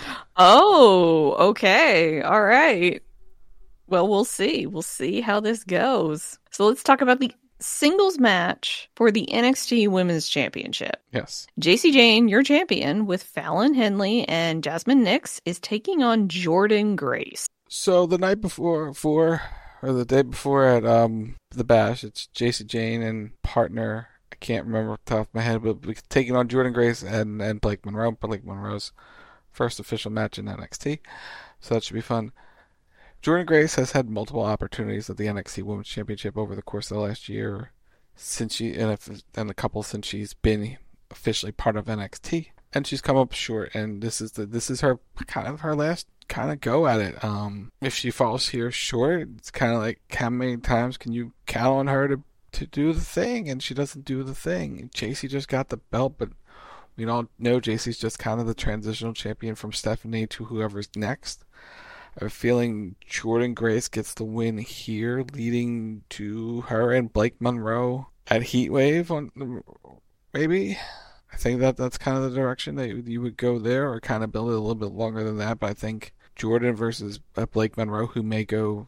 Oh, okay. All right. Well, we'll see. We'll see how this goes. So let's talk about the singles match for the N X T Women's Championship. Yes. Jacy Jayne, your champion, with Fallon Henley and Jasmine Nix, is taking on Jordynne Grace. So the night before, for or the day before at um the Bash, it's Jacy Jayne and partner. I can't remember off the top of my head, but taking on Jordynne Grace and, and Blake Monroe. Blake Monroe's first official match in N X T. So that should be fun. Jordynne Grace has had multiple opportunities at the N X T Women's Championship over the course of the last year, since she and a, and a couple since she's been officially part of N X T, and she's come up short. And this is the this is her kind of her last kind of go at it. Um, if she falls here short, it's kind of like how many times can you count on her to to do the thing, and she doesn't do the thing. Jacy just got the belt, but we don't know Jacy's just kind of the transitional champion from Stephanie to whoever's next. I have a feeling Jordynne Grace gets the win here, leading to her and Blake Monroe at Heatwave on maybe. I think that that's kind of the direction that you would go there, or kind of build it a little bit longer than that. But I think Jordynne versus Blake Monroe, who may go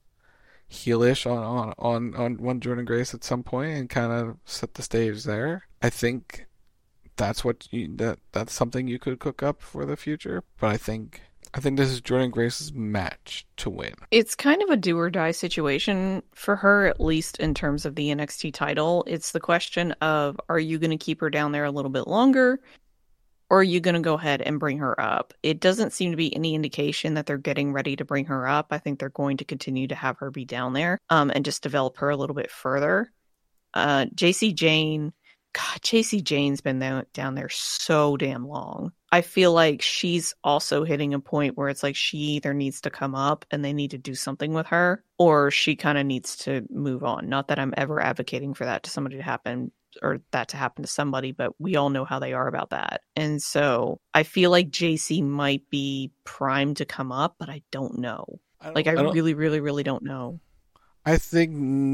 heelish on on on on one Jordynne Grace at some point and kind of set the stage there. I think that's what you, that that's something you could cook up for the future. But I think. I think this is Jordynne Grace's match to win. It's kind of a do or die situation for her, at least in terms of the N X T title. It's the question of, are you going to keep her down there a little bit longer, or are you going to go ahead and bring her up? It doesn't seem to be any indication that they're getting ready to bring her up. I think they're going to continue to have her be down there um, and just develop her a little bit further. Uh, Jacy Jayne, God, Jacy Jayne's been down, down there so damn long. I feel like she's also hitting a point where it's like she either needs to come up and they need to do something with her, or she kind of needs to move on. Not that I'm ever advocating for that to somebody to happen, or that to happen to somebody, but we all know how they are about that. And so I feel like Jacy might be primed to come up, but I don't know. I like, I, I really, really, really don't know. I think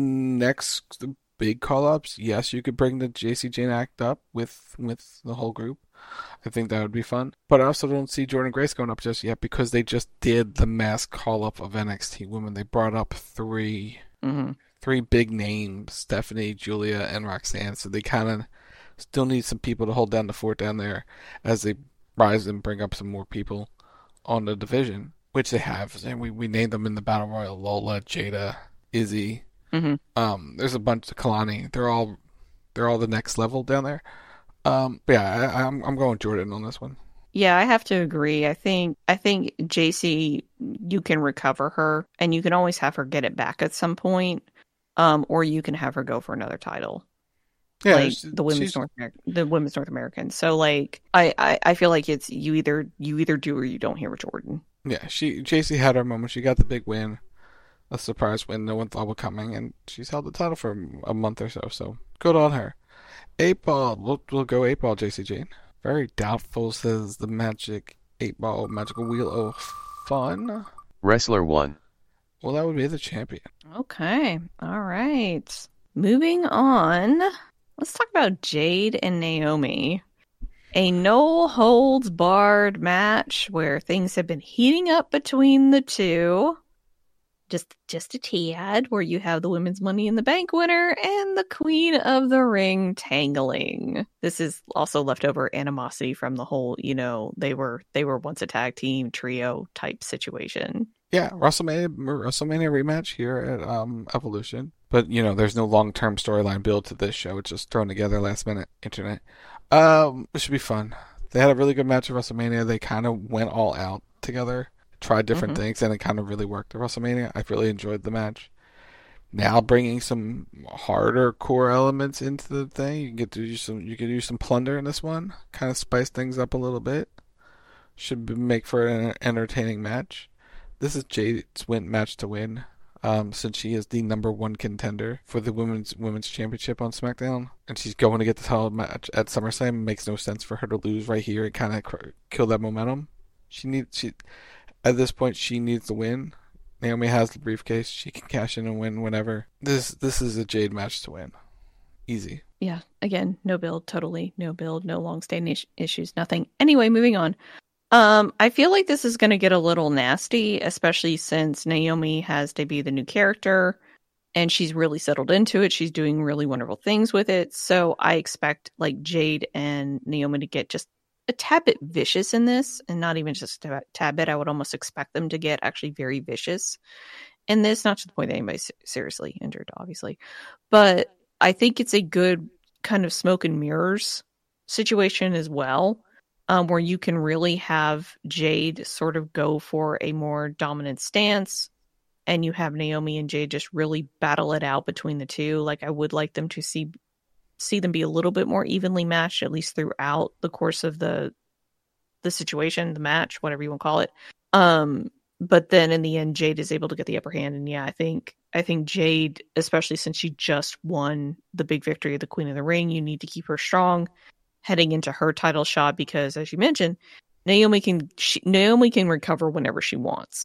next the big call-ups, yes, you could bring the J C Jane act up with with the whole group. I think that would be fun. But I also don't see Jordynne Grace going up just yet because they just did the mass call-up of N X T Women. They brought up three mm-hmm. three big names, Stephanie, Julia, and Roxanne. So they kind of still need some people to hold down the fort down there as they rise and bring up some more people on the division, which they have. And we, we named them in the Battle Royal: Lola, Jada, Izzy. Mm-hmm. Um, there's a bunch of Kalani. They're all they're all the next level down there. Um, but yeah, I, I'm I'm going Jordynne on this one. Yeah, I have to agree. I think I think J C, you can recover her, and you can always have her get it back at some point, um, or you can have her go for another title. Yeah, like she, the women's North American, the women's North American. So like, I, I, I feel like it's you either you either do or you don't hear with Jordynne. Yeah, she J C had her moment. She got the big win, a surprise win no one thought was coming, and she's held the title for a month or so. So good on her. Eight ball, we'll, we'll go eight ball. J C Jane. Very doubtful, says the magic eight ball magical wheel of fun. Wrestler one. Well, that would be the champion. Okay, all right. Moving on. Let's talk about Jade and Naomi. A no-holds-barred match where things have been heating up between the two. Just just a tad, where you have the Women's Money in the Bank winner and the Queen of the Ring tangling. This is also leftover animosity from the whole, you know, they were they were once a tag team trio type situation. Yeah, WrestleMania WrestleMania rematch here at um, Evolution. But, you know, there's no long-term storyline build to this show. It's just thrown together last-minute internet. Um, it should be fun. They had a really good match at WrestleMania. They kind of went all out together, tried different mm-hmm. things, and it kind of really worked at WrestleMania. I really enjoyed the match. Now bringing some harder core elements into the thing, you can get to use some. You could use some plunder in this one, kind of spice things up a little bit. Should make for an entertaining match. This is Jade's win match to win. Um, since she is the number one contender for the women's women's championship on SmackDown, and she's going to get the title match at SummerSlam, it makes no sense for her to lose right here and kind of cr- kill that momentum. She needs she at this point she needs to win. Naomi has the briefcase; she can cash in and win whenever. This this is a Jade match to win, easy. Yeah, again, no build, totally no build, no long-standing is- issues, nothing. Anyway, moving on. Um, I feel like this is going to get a little nasty, especially since Naomi has to be the new character and she's really settled into it. She's doing really wonderful things with it. So I expect like Jade and Naomi to get just a tad bit vicious in this, and not even just a tad bit. I would almost expect them to get actually very vicious in this, not to the point that anybody's seriously injured, obviously. But I think it's a good kind of smoke and mirrors situation as well. Um, where you can really have Jade sort of go for a more dominant stance, and you have Naomi and Jade just really battle it out between the two. Like, I would like them to see see them be a little bit more evenly matched, at least throughout the course of the the situation, the match, whatever you want to call it. Um, but then in the end, Jade is able to get the upper hand, and yeah, I think I think Jade, especially since she just won the big victory of the Queen of the Ring, you need to keep her strong heading into her title shot, because as you mentioned, Naomi can she, Naomi can recover whenever she wants.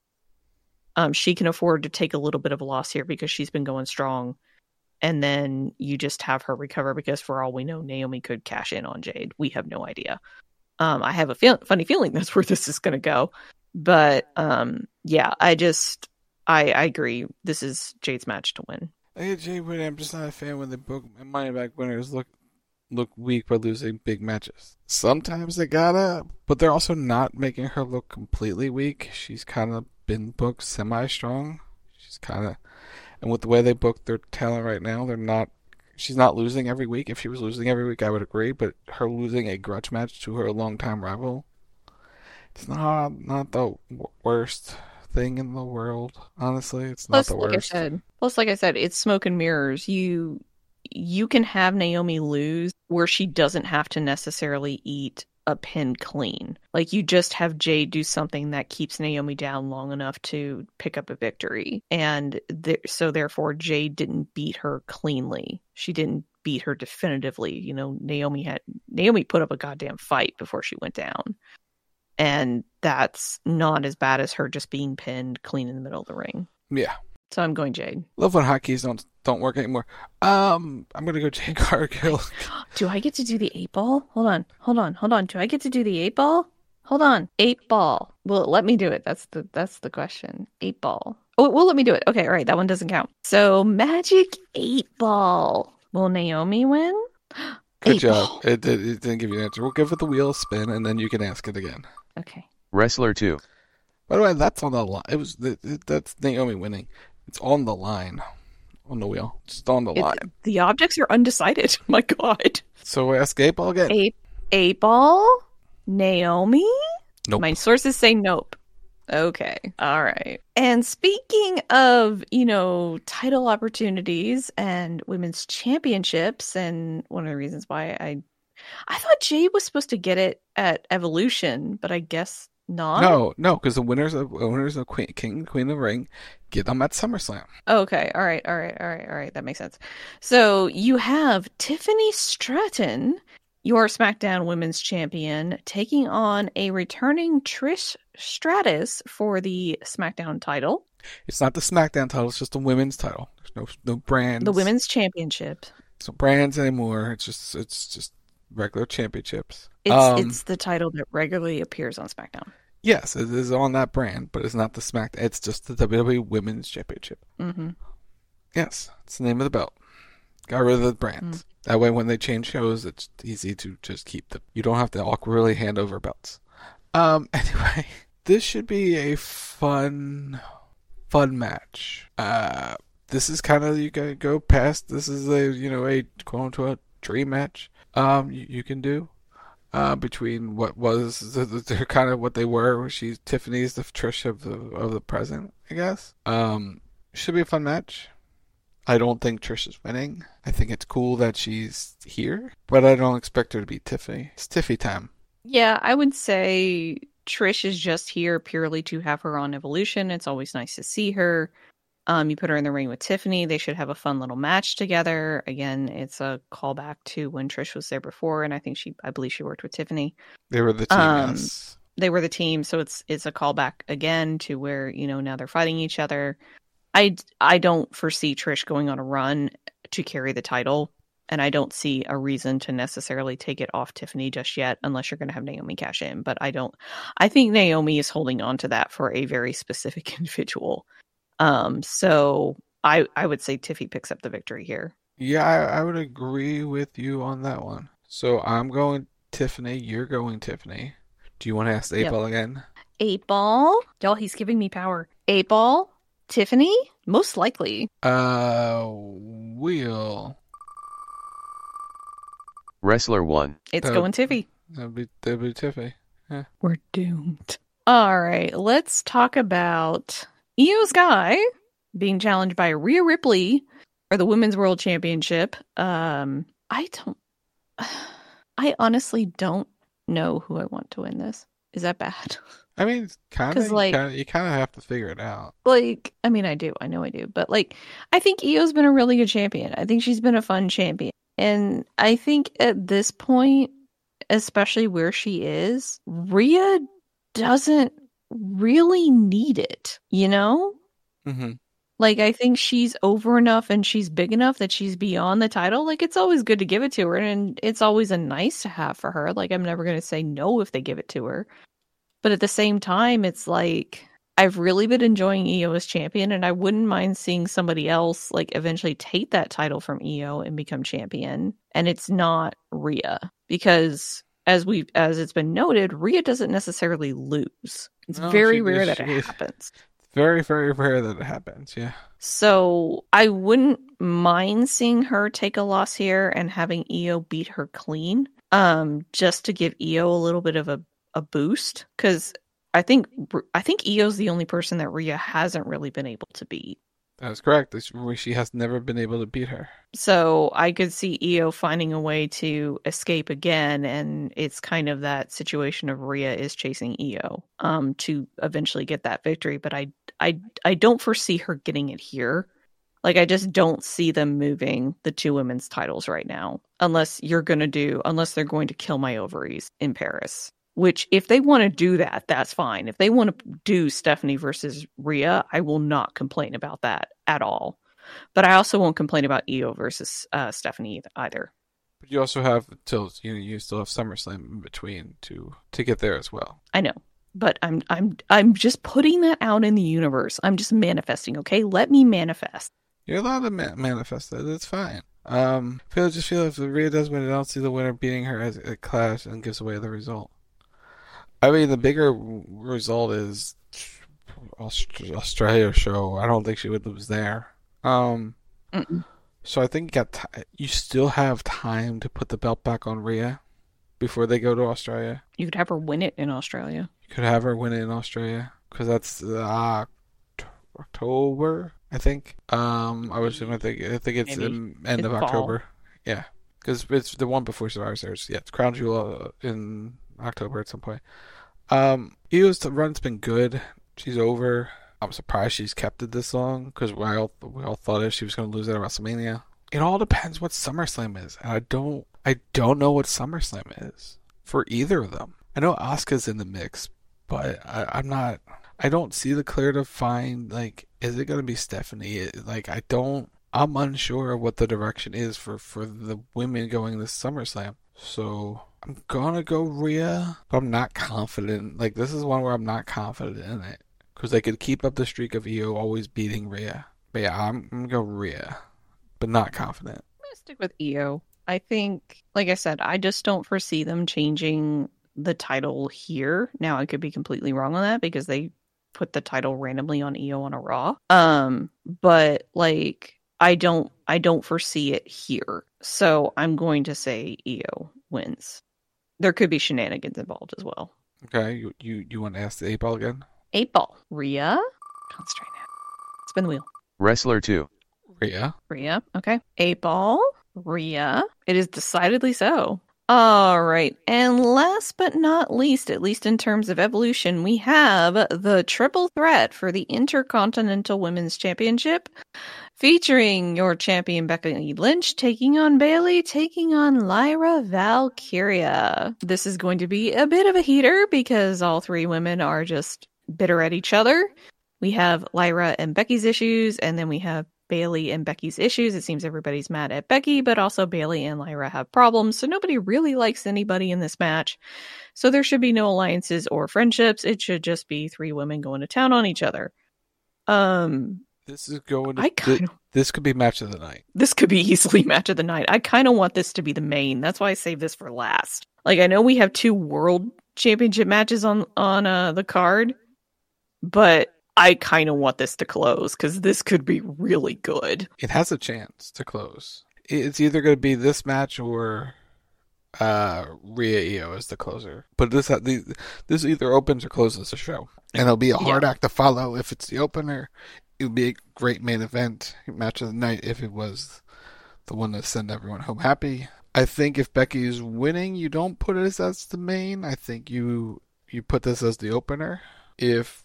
Um, she can afford to take a little bit of a loss here because she's been going strong, and then you just have her recover, because for all we know, Naomi could cash in on Jade. We have no idea. Um, I have a feel, funny feeling that's where this is going to go, but um, yeah, I just I, I agree. This is Jade's match to win. I get Jade winning. I'm just not a fan when the book Money Back winners look. look weak by losing big matches. Sometimes they gotta, but they're also not making her look completely weak. She's kind of been booked semi-strong. She's kind of, and with the way they book their talent right now, they're not, she's not losing every week. If she was losing every week, I would agree, but her losing a grudge match to her longtime rival, it's not, not the worst thing in the world, honestly. It's not plus, the like worst. I said, plus, like I said, it's smoke and mirrors. You you can have Naomi lose where she doesn't have to necessarily eat a pin clean. Like, you just have Jade do something that keeps Naomi down long enough to pick up a victory. And th- so therefore Jade didn't beat her cleanly. She didn't beat her definitively. You know, Naomi had Naomi put up a goddamn fight before she went down. And that's not as bad as her just being pinned clean in the middle of the ring. Yeah. So I'm going Jade. Love when hotkeys don't don't work anymore. Um, I'm gonna go Jade Cargill. Do I get to do the eight ball? Hold on, hold on, hold on. Do I get to do the eight ball? Hold on, eight ball. Will it let me do it? That's the that's the question. Eight ball. Oh, it will let me do it. Okay, all right, that one doesn't count. So Magic eight ball. Will Naomi win? Good eight job. Ball. It, it, it didn't give you an answer. We'll give it the wheel a spin, and then you can ask it again. Okay. Wrestler two. By the way, that's on the line. It was it, it, that's Naomi winning. It's on the line, on the wheel. Just on the It- line. The objects are undecided. My God. So ask eight ball again. Eight eight ball. Naomi. Nope. My sources say nope. Okay. All right. And speaking of, you know, title opportunities and women's championships, and one of the reasons why I I thought Jade was supposed to get it at Evolution, but I guess not. No, no, because the winners of winners of Queen, King and Queen of the Ring get them at SummerSlam. Okay. All right. All right. All right. All right. That makes sense. So you have Tiffany Stratton, your SmackDown Women's Champion, taking on a returning Trish Stratus for the SmackDown title. It's not the SmackDown title; it's just the women's title. There's no no brands. The Women's Championship. It's no brands anymore. It's just it's just regular championships. It's um, it's the title that regularly appears on SmackDown. Yes, it is on that brand, but it's not the SmackDown. It's just the W W E Women's Championship. Mm-hmm. Yes, it's the name of the belt. Got rid of the brands. Mm. That way, when they change shows, it's easy to just keep them. You don't have to awkwardly hand over belts. Um. Anyway, this should be a fun, fun match. Uh, this is kind of you can go past. This is a you know a quote unquote dream match. Um, you, you can do. Uh, between what was they're kind of what they were. She's Tiffany's the Trish of the of the present, I guess. Um, should be a fun match. I don't think Trish is winning. I think it's cool that she's here, but I don't expect her to be Tiffany. It's Tiffy time. Yeah, I would say Trish is just here purely to have her on Evolution. It's always nice to see her. Um, you put her in the ring with Tiffany. They should have a fun little match together. Again, it's a callback to when Trish was there before, and I think she, I believe she worked with Tiffany. They were the team. Um, yes. They were the team, so it's it's a callback again to where you know now they're fighting each other. I I don't foresee Trish going on a run to carry the title, and I don't see a reason to necessarily take it off Tiffany just yet, unless you're going to have Naomi cash in. But I don't. I think Naomi is holding on to that for a very specific individual. Um, so I I would say Tiffy picks up the victory here. Yeah, I, I would agree with you on that one. So I'm going Tiffany. You're going Tiffany. Do you want to ask eight Yep. ball again? Eight ball. Y'all, he's giving me power. Eight ball. Tiffany? Most likely. Uh, wheel. Wrestler one. It's Uh, going Tiffy. That'd be that'd be Tiffy. Yeah. We're doomed. All right, let's talk about Io Sky being challenged by Rhea Ripley for the Women's World Championship. Um, I don't. I honestly don't know who I want to win this. Is that bad? I mean, kind 'Cause, of. like- You kind of have to figure it out. Like, I mean, I do. I know I do. But, like, I think Io's been a really good champion. I think she's been a fun champion. And I think at this point, especially where she is, Rhea doesn't really need it, you know? Mm-hmm. Like, I think she's over enough and she's big enough that she's beyond the title. Like, it's always good to give it to her, and it's always a nice to have for her. Like, I'm never going to say no if they give it to her. But at the same time, it's like, I've really been enjoying Io as champion, and I wouldn't mind seeing somebody else, like, eventually take that title from Io and become champion. And it's not Rhea. Because, as we as it's been noted, Rhea doesn't necessarily lose. It's No, very she- rare that she- it happens. Very, very rare that it happens. Yeah. So I wouldn't mind seeing her take a loss here and having Io beat her clean, um, just to give Io a little bit of a, a boost. Because I think I think Io's the only person that Rhea hasn't really been able to beat. That is correct. This- She has never been able to beat her. So I could see Io finding a way to escape again, and it's kind of that situation of Rhea is chasing Io um, to eventually get that victory. But I, I, I don't foresee her getting it here. Like, I just don't see them moving the two women's titles right now, unless you're gonna do, unless they're going to kill my ovaries in Paris. Which, if they want to do that, that's fine. If they want to do Stephanie versus Rhea, I will not complain about that at all. But I also won't complain about Io versus uh, Stephanie either. But you also have till you know, you still have SummerSlam in between to to get there as well. I know, but I'm I'm I'm just putting that out in the universe. I'm just manifesting. Okay, let me manifest. You're allowed to ma- manifest that. It's fine. Um, I feel just feel if Rhea does win, I don't see the winner beating her as a Clash and gives away the result. I mean, the bigger result is Aust- Australia show. I don't think she would lose there. Um, Mm-mm. so I think you got t- you still have time to put the belt back on Rhea before they go to Australia. You could have her win it in Australia. You could have her win it in Australia because that's uh, October, I think. Um, I was gonna think I think it's in end it's of fall. October. Yeah, because it's the one before Survivor Series. Yeah, it's Crown Jewel uh, in October at some point. Um, Io's run's been good. She's over. I'm surprised she's kept it this long because we all we all thought if she was going to lose it at WrestleMania. It all depends what SummerSlam is, and I don't I don't know what SummerSlam is for either of them. I know Asuka's in the mix, but I, I'm not. I don't see the clear to find like is it going to be Stephanie? Like I don't. I'm unsure of what the direction is for for the women going this SummerSlam. So I'm gonna go Rhea, but I'm not confident. Like this is one where I'm not confident in it. Because they could keep up the streak of Io always beating Rhea. But yeah, I'm, I'm going to go Rhea. But not confident. I'm going to stick with Io. I think, like I said, I just don't foresee them changing the title here. Now, I could be completely wrong on that because they put the title randomly on Io on a Raw. Um, but, like, I don't, I don't foresee it here. So I'm going to say Io wins. There could be shenanigans involved as well. Okay, you you, you want to ask the eight ball again? Eight ball. Rhea? Concentrate now. Spin the wheel. Wrestler two. Rhea. Rhea. Okay. Eight ball. Rhea. It is decidedly so. All right. And last but not least, at least in terms of evolution, we have the triple threat for the Intercontinental Women's Championship, featuring your champion Becky Lynch taking on Bayley, taking on Lyra Valkyria. This is going to be a bit of a heater because all three women are just bitter at each other. We have Lyra and Becky's issues, and then we have Bayley and Becky's issues. It seems everybody's mad at Becky, but also Bayley and Lyra have problems, so nobody really likes anybody in this match. So there should be no alliances or friendships. It should just be three women going to town on each other. Um, this is going. To, I kind th- this could be match of the night. This could be easily match of the night. I kind of want this to be the main. That's why I saved this for last. Like I know we have two world championship matches on on uh, the card, but I kind of want this to close because this could be really good. It has a chance to close. It's either going to be this match or uh, Rhea Io as the closer. But this this either opens or closes the show. And it'll be a hard yeah. act to follow if it's the opener. It would be a great main event match of the night if it was the one to send everyone home happy. I think if Becky is winning, you don't put it as the main. I think you you put this as the opener. If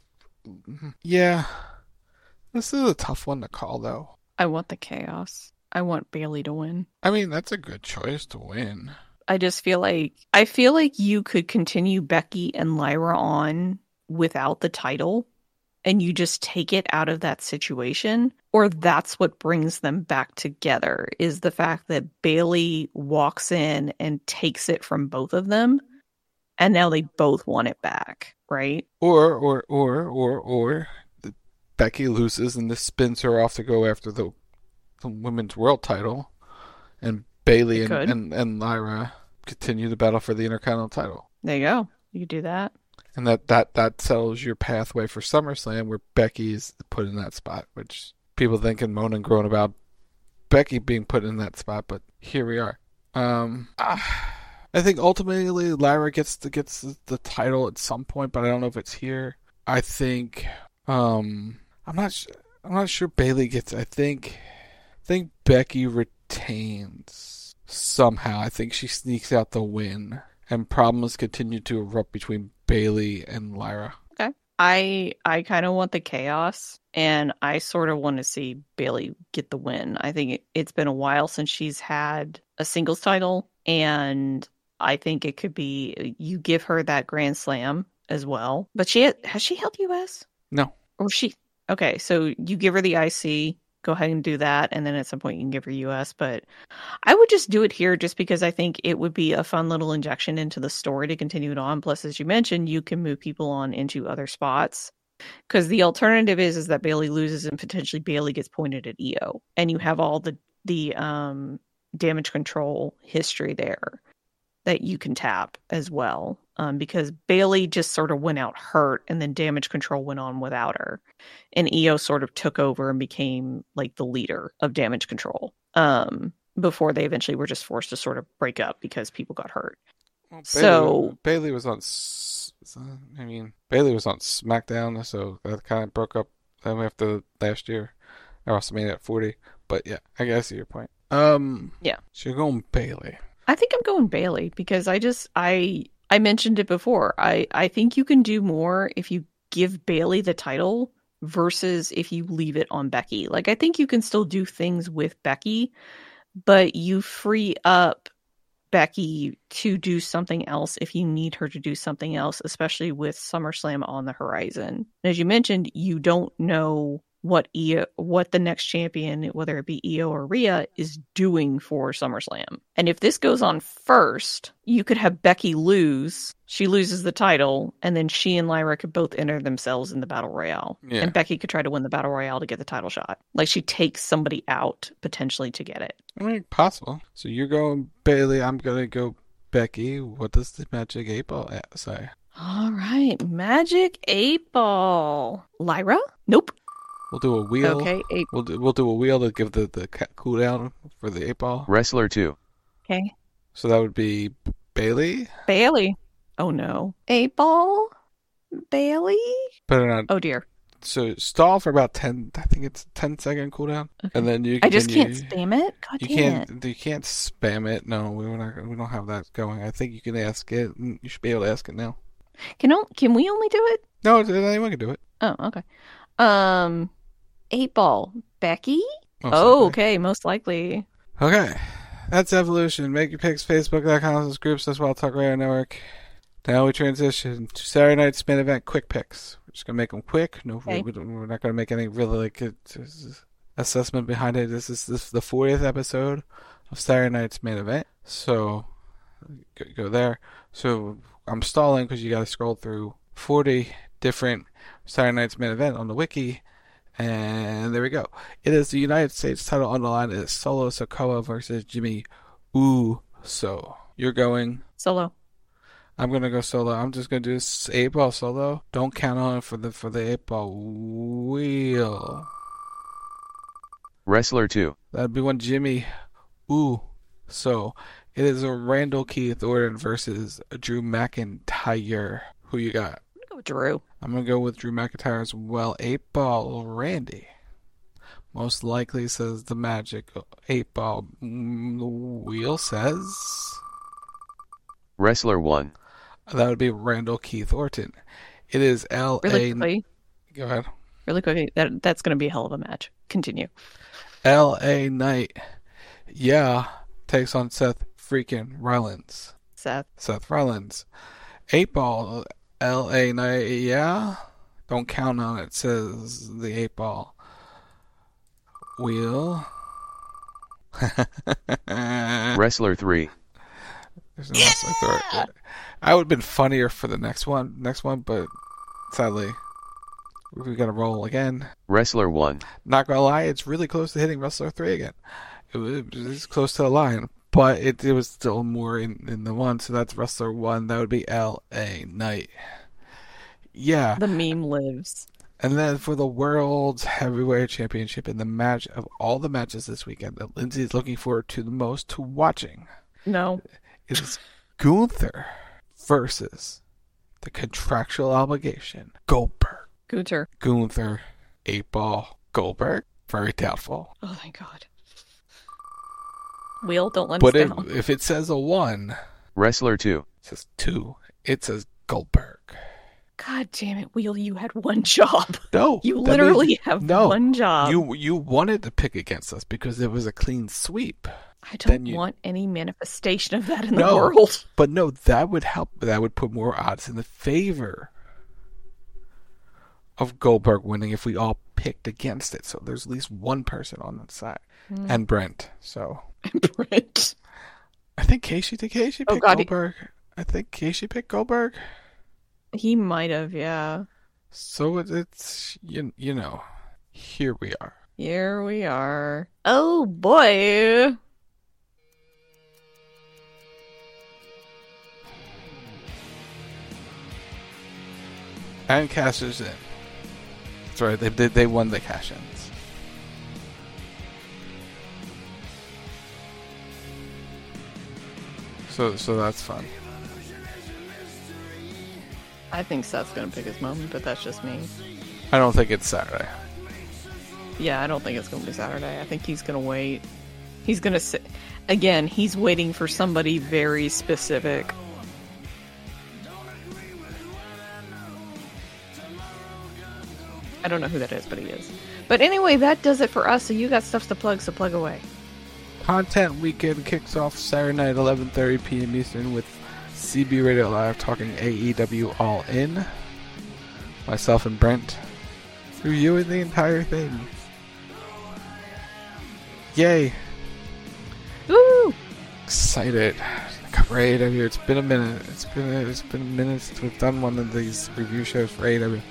Yeah. This is a tough one to call, though. I want the chaos. I want Bayley to win. I mean, that's a good choice to win. I just feel like... I feel like you could continue Becky and Lyra on without the title, and you just take it out of that situation, or that's what brings them back together, is the fact that Bayley walks in and takes it from both of them, and now they both want it back. Right? Or, or, or, or, or, Becky loses and this spins her off to go after the, the women's world title, and Bayley and, and, and Lyra continue the battle for the Intercontinental title. There you go. You do that. And that, that, that settles your pathway for SummerSlam, where Becky's put in that spot, which people think and moan and groan about Becky being put in that spot, but here we are. Um... Ah. I think ultimately Lyra gets the gets the title at some point, but I don't know if it's here. I think um, I'm not sh- I'm not sure Bayley gets. I think I think Becky retains somehow. I think she sneaks out the win, and problems continue to erupt between Bayley and Lyra. Okay, I I kind of want the chaos, and I sort of want to see Bayley get the win. I think it, it's been a while since she's had a singles title, and I think it could be you give her that Grand Slam as well. But she has, has she held U S? No. Or she? Okay, so you give her the I C. Go ahead and do that, and then at some point you can give her U S. But I would just do it here just because I think it would be a fun little injection into the story to continue it on. Plus, as you mentioned, you can move people on into other spots. Because the alternative is is that Bayley loses and potentially Bayley gets pointed at Io. And you have all the, the um, damage control history there that you can tap as well. Um, because Bayley just sort of went out hurt and then damage control went on without her. And Io sort of took over and became like the leader of damage control um, before they eventually were just forced to sort of break up because people got hurt. Well, Bayley, so Bayley was on, I mean, Bayley was on SmackDown, so that kind of broke up them after last year. I WrestleMania at forty. But yeah, I guess I see your point. Um, yeah. So you're going Bayley. I think I'm going Bayley because I just, I... I mentioned it before. I, I think you can do more if you give Bayley the title versus if you leave it on Becky. Like, I think you can still do things with Becky, but you free up Becky to do something else if you need her to do something else, especially with SummerSlam on the horizon. And as you mentioned, you don't know what Io, what the next champion, whether it be Io or Rhea, is doing for SummerSlam. And if this goes on first, you could have Becky lose. She loses the title, and then she and Lyra could both enter themselves in the Battle Royale. Yeah. And Becky could try to win the Battle Royale to get the title shot. Like, she takes somebody out, potentially, to get it. I mean, possible. So you're going Bayley, I'm going to go Becky. What does the Magic eight Ball say? All right, Magic eight Ball. Lyra? Nope. We'll do a wheel. Okay, eight. We'll do, we'll do a wheel to give the, the cooldown for the eight ball. Wrestler two. Okay. So that would be Bayley? Bayley. Oh no. Eight Ball? Bayley? Put it on. Oh dear. So stall for about ten, I think it's ten second cooldown. Okay. And then you I just continue. can't spam it? God you damn can't, it. You can't spam it. No, we're not, we don't have that going. I think you can ask it. You should be able to ask it now. Can, can we only do it? No, anyone can do it. Oh, okay. Um... Eight Ball. Becky? Most oh, likely. okay. Most likely. Okay. That's Evolution. Make your picks. Facebook dot com slash groups. That's Wild Talk Radio Network. Now we transition to Saturday night's main event quick picks. We're just going to make them quick. No, okay. we, we're not going to make any really like good assessment behind it. This is, this is the fortieth episode of Saturday night's main event. So go, go there. So I'm stalling because you got to scroll through forty different Saturday night's main event on the wiki. And there we go. It is the United States title on the line. It is Solo Sikoa versus Jimmy Uso. You're going Solo. I'm gonna go solo. I'm just gonna do this eight ball solo. Don't count on it for the for the eight ball wheel. Wrestler two. That'd be one Jimmy Uso. It is a Randall Keith Orton versus Drew McIntyre. Who you got? I'm gonna go with Drew. I'm going to go with Drew McIntyre as well. eight ball Randy. Most likely says the Magic eight ball wheel says... Wrestler one. That would be Randall Keith Orton. It is L A... Really quickly. Go ahead. Really quickly. That, that's going to be a hell of a match. Continue. L A Knight. Yeah. Takes on Seth freaking Rollins. Seth. Seth Rollins. eight ball... L A Knight, yeah? Don't count on it, says the eight ball wheel. Wrestler three. There's no wrestler three. I would have been funnier for the next one, next one, but sadly, we got to roll again. Wrestler one. Not gonna lie, it's really close to hitting Wrestler three again. It was, it was close to the line. But it, it was still more in, in the one, so that's Wrestler one. That would be L A Knight. Yeah. The meme lives. And then for the World Heavyweight Championship, in the match of all the matches this weekend that Lindsay is looking forward to the most to watching. No. It is Gunther versus the contractual obligation, Goldberg. Gunther. Gunther, eight ball, Goldberg. Very doubtful. Oh, thank God. Wheel, don't let but us if, down. if it says a one, Wrestler two. It says two. It says Goldberg. God damn it, Wheel! You had one job. No, you literally means, have no, one job. You you wanted to pick against us because it was a clean sweep. I don't you, want any manifestation of that in no, the world. But no, that would help. That would put more odds in the favor of Goldberg winning if we all picked against it. So there's at least one person on that side. Mm. And Brent. So and Brent. I think Casey did Casey pick oh, God, Goldberg. He... I think Casey picked Goldberg. He might have, yeah. So it's, you, you know, here we are. Here we are. Oh, boy. And cashes in. That's right, they, they, they won the cash-ins. So, so that's fun. I think Seth's going to pick his moment, but that's just me. I don't think it's Saturday. Yeah, I don't think it's going to be Saturday. I think he's going to wait. He's going to sit. Again, he's waiting for somebody very specific. I don't know who that is, but he is. But anyway, that does it for us. So you got stuff to plug, so plug away. Content Weekend kicks off Saturday night, eleven thirty p.m. Eastern, with C B Radio Live talking A E W All In. Myself and Brent reviewing the entire thing. Yay! Woo! Excited. Great. It's been a minute. It's been a, it's been a minute since we've done one of these review shows for A E W.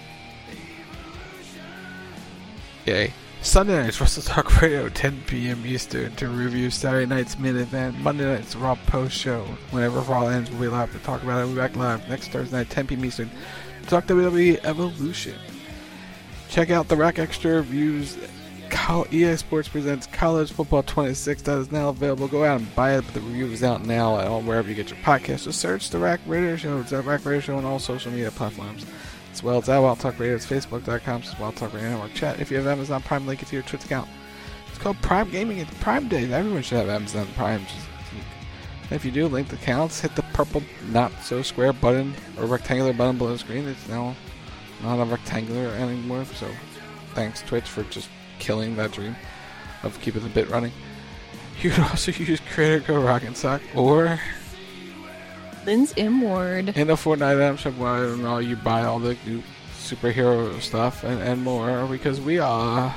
Yay. Sunday night's Wrestle Talk Radio, ten p.m. Eastern, to review Saturday night's main event. Monday night's Raw post show. Whenever Raw ends, we'll be live to talk about it. We'll be back live next Thursday night, ten p.m. Eastern, to talk W W E Evolution. Check out the Rack Extra reviews. E A Sports presents College Football twenty-six. That is now available. Go out and buy it. But the review is out now at wherever you get your podcast. Just search the Rack Radio Show. It's at Rack Radio Show on all social media platforms. As well as at Wild Talk Radio. It's facebook dot com slash Wild Talk Radio Network. Chat. If you have Amazon Prime, link it to your Twitch account. It's called Prime Gaming. It's Prime Day. Everyone should have Amazon Prime. Just, if you do, link the accounts. Hit the purple not so square button or rectangular button below the screen. It's now not a rectangular anymore. So thanks Twitch for just killing that dream of keeping the bit running. You can also use Creator Code Rock'n'Sock or Lynn's M Ward in the Fortnite item shop where and all you buy all the new superhero stuff and, and more, because we are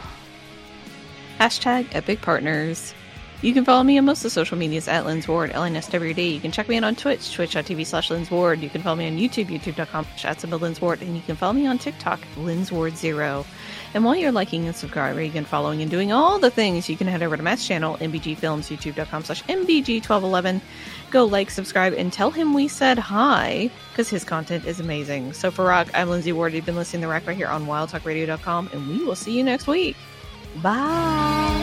hashtag Epic Partners. You can follow me on most of the social medias at Lynn's Ward, L N S W D. You can check me out on Twitch, twitch dot t v slash Lynn's Ward. You can follow me on YouTube, youtube dot com slash Lynn's Ward. And you can follow me on TikTok, Lynn's Ward Zero. And while you're liking and subscribing and following and doing all the things, you can head over to Matt's channel, M B G Films, youtube dot com slash M B G twelve eleven. Go like, subscribe, and tell him we said hi, because his content is amazing. So for Rock, I'm Lindsay Ward. You've been listening to The Rack right here on wild talk radio dot com, and we will see you next week. Bye!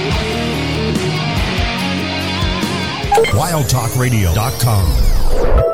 wild talk radio dot com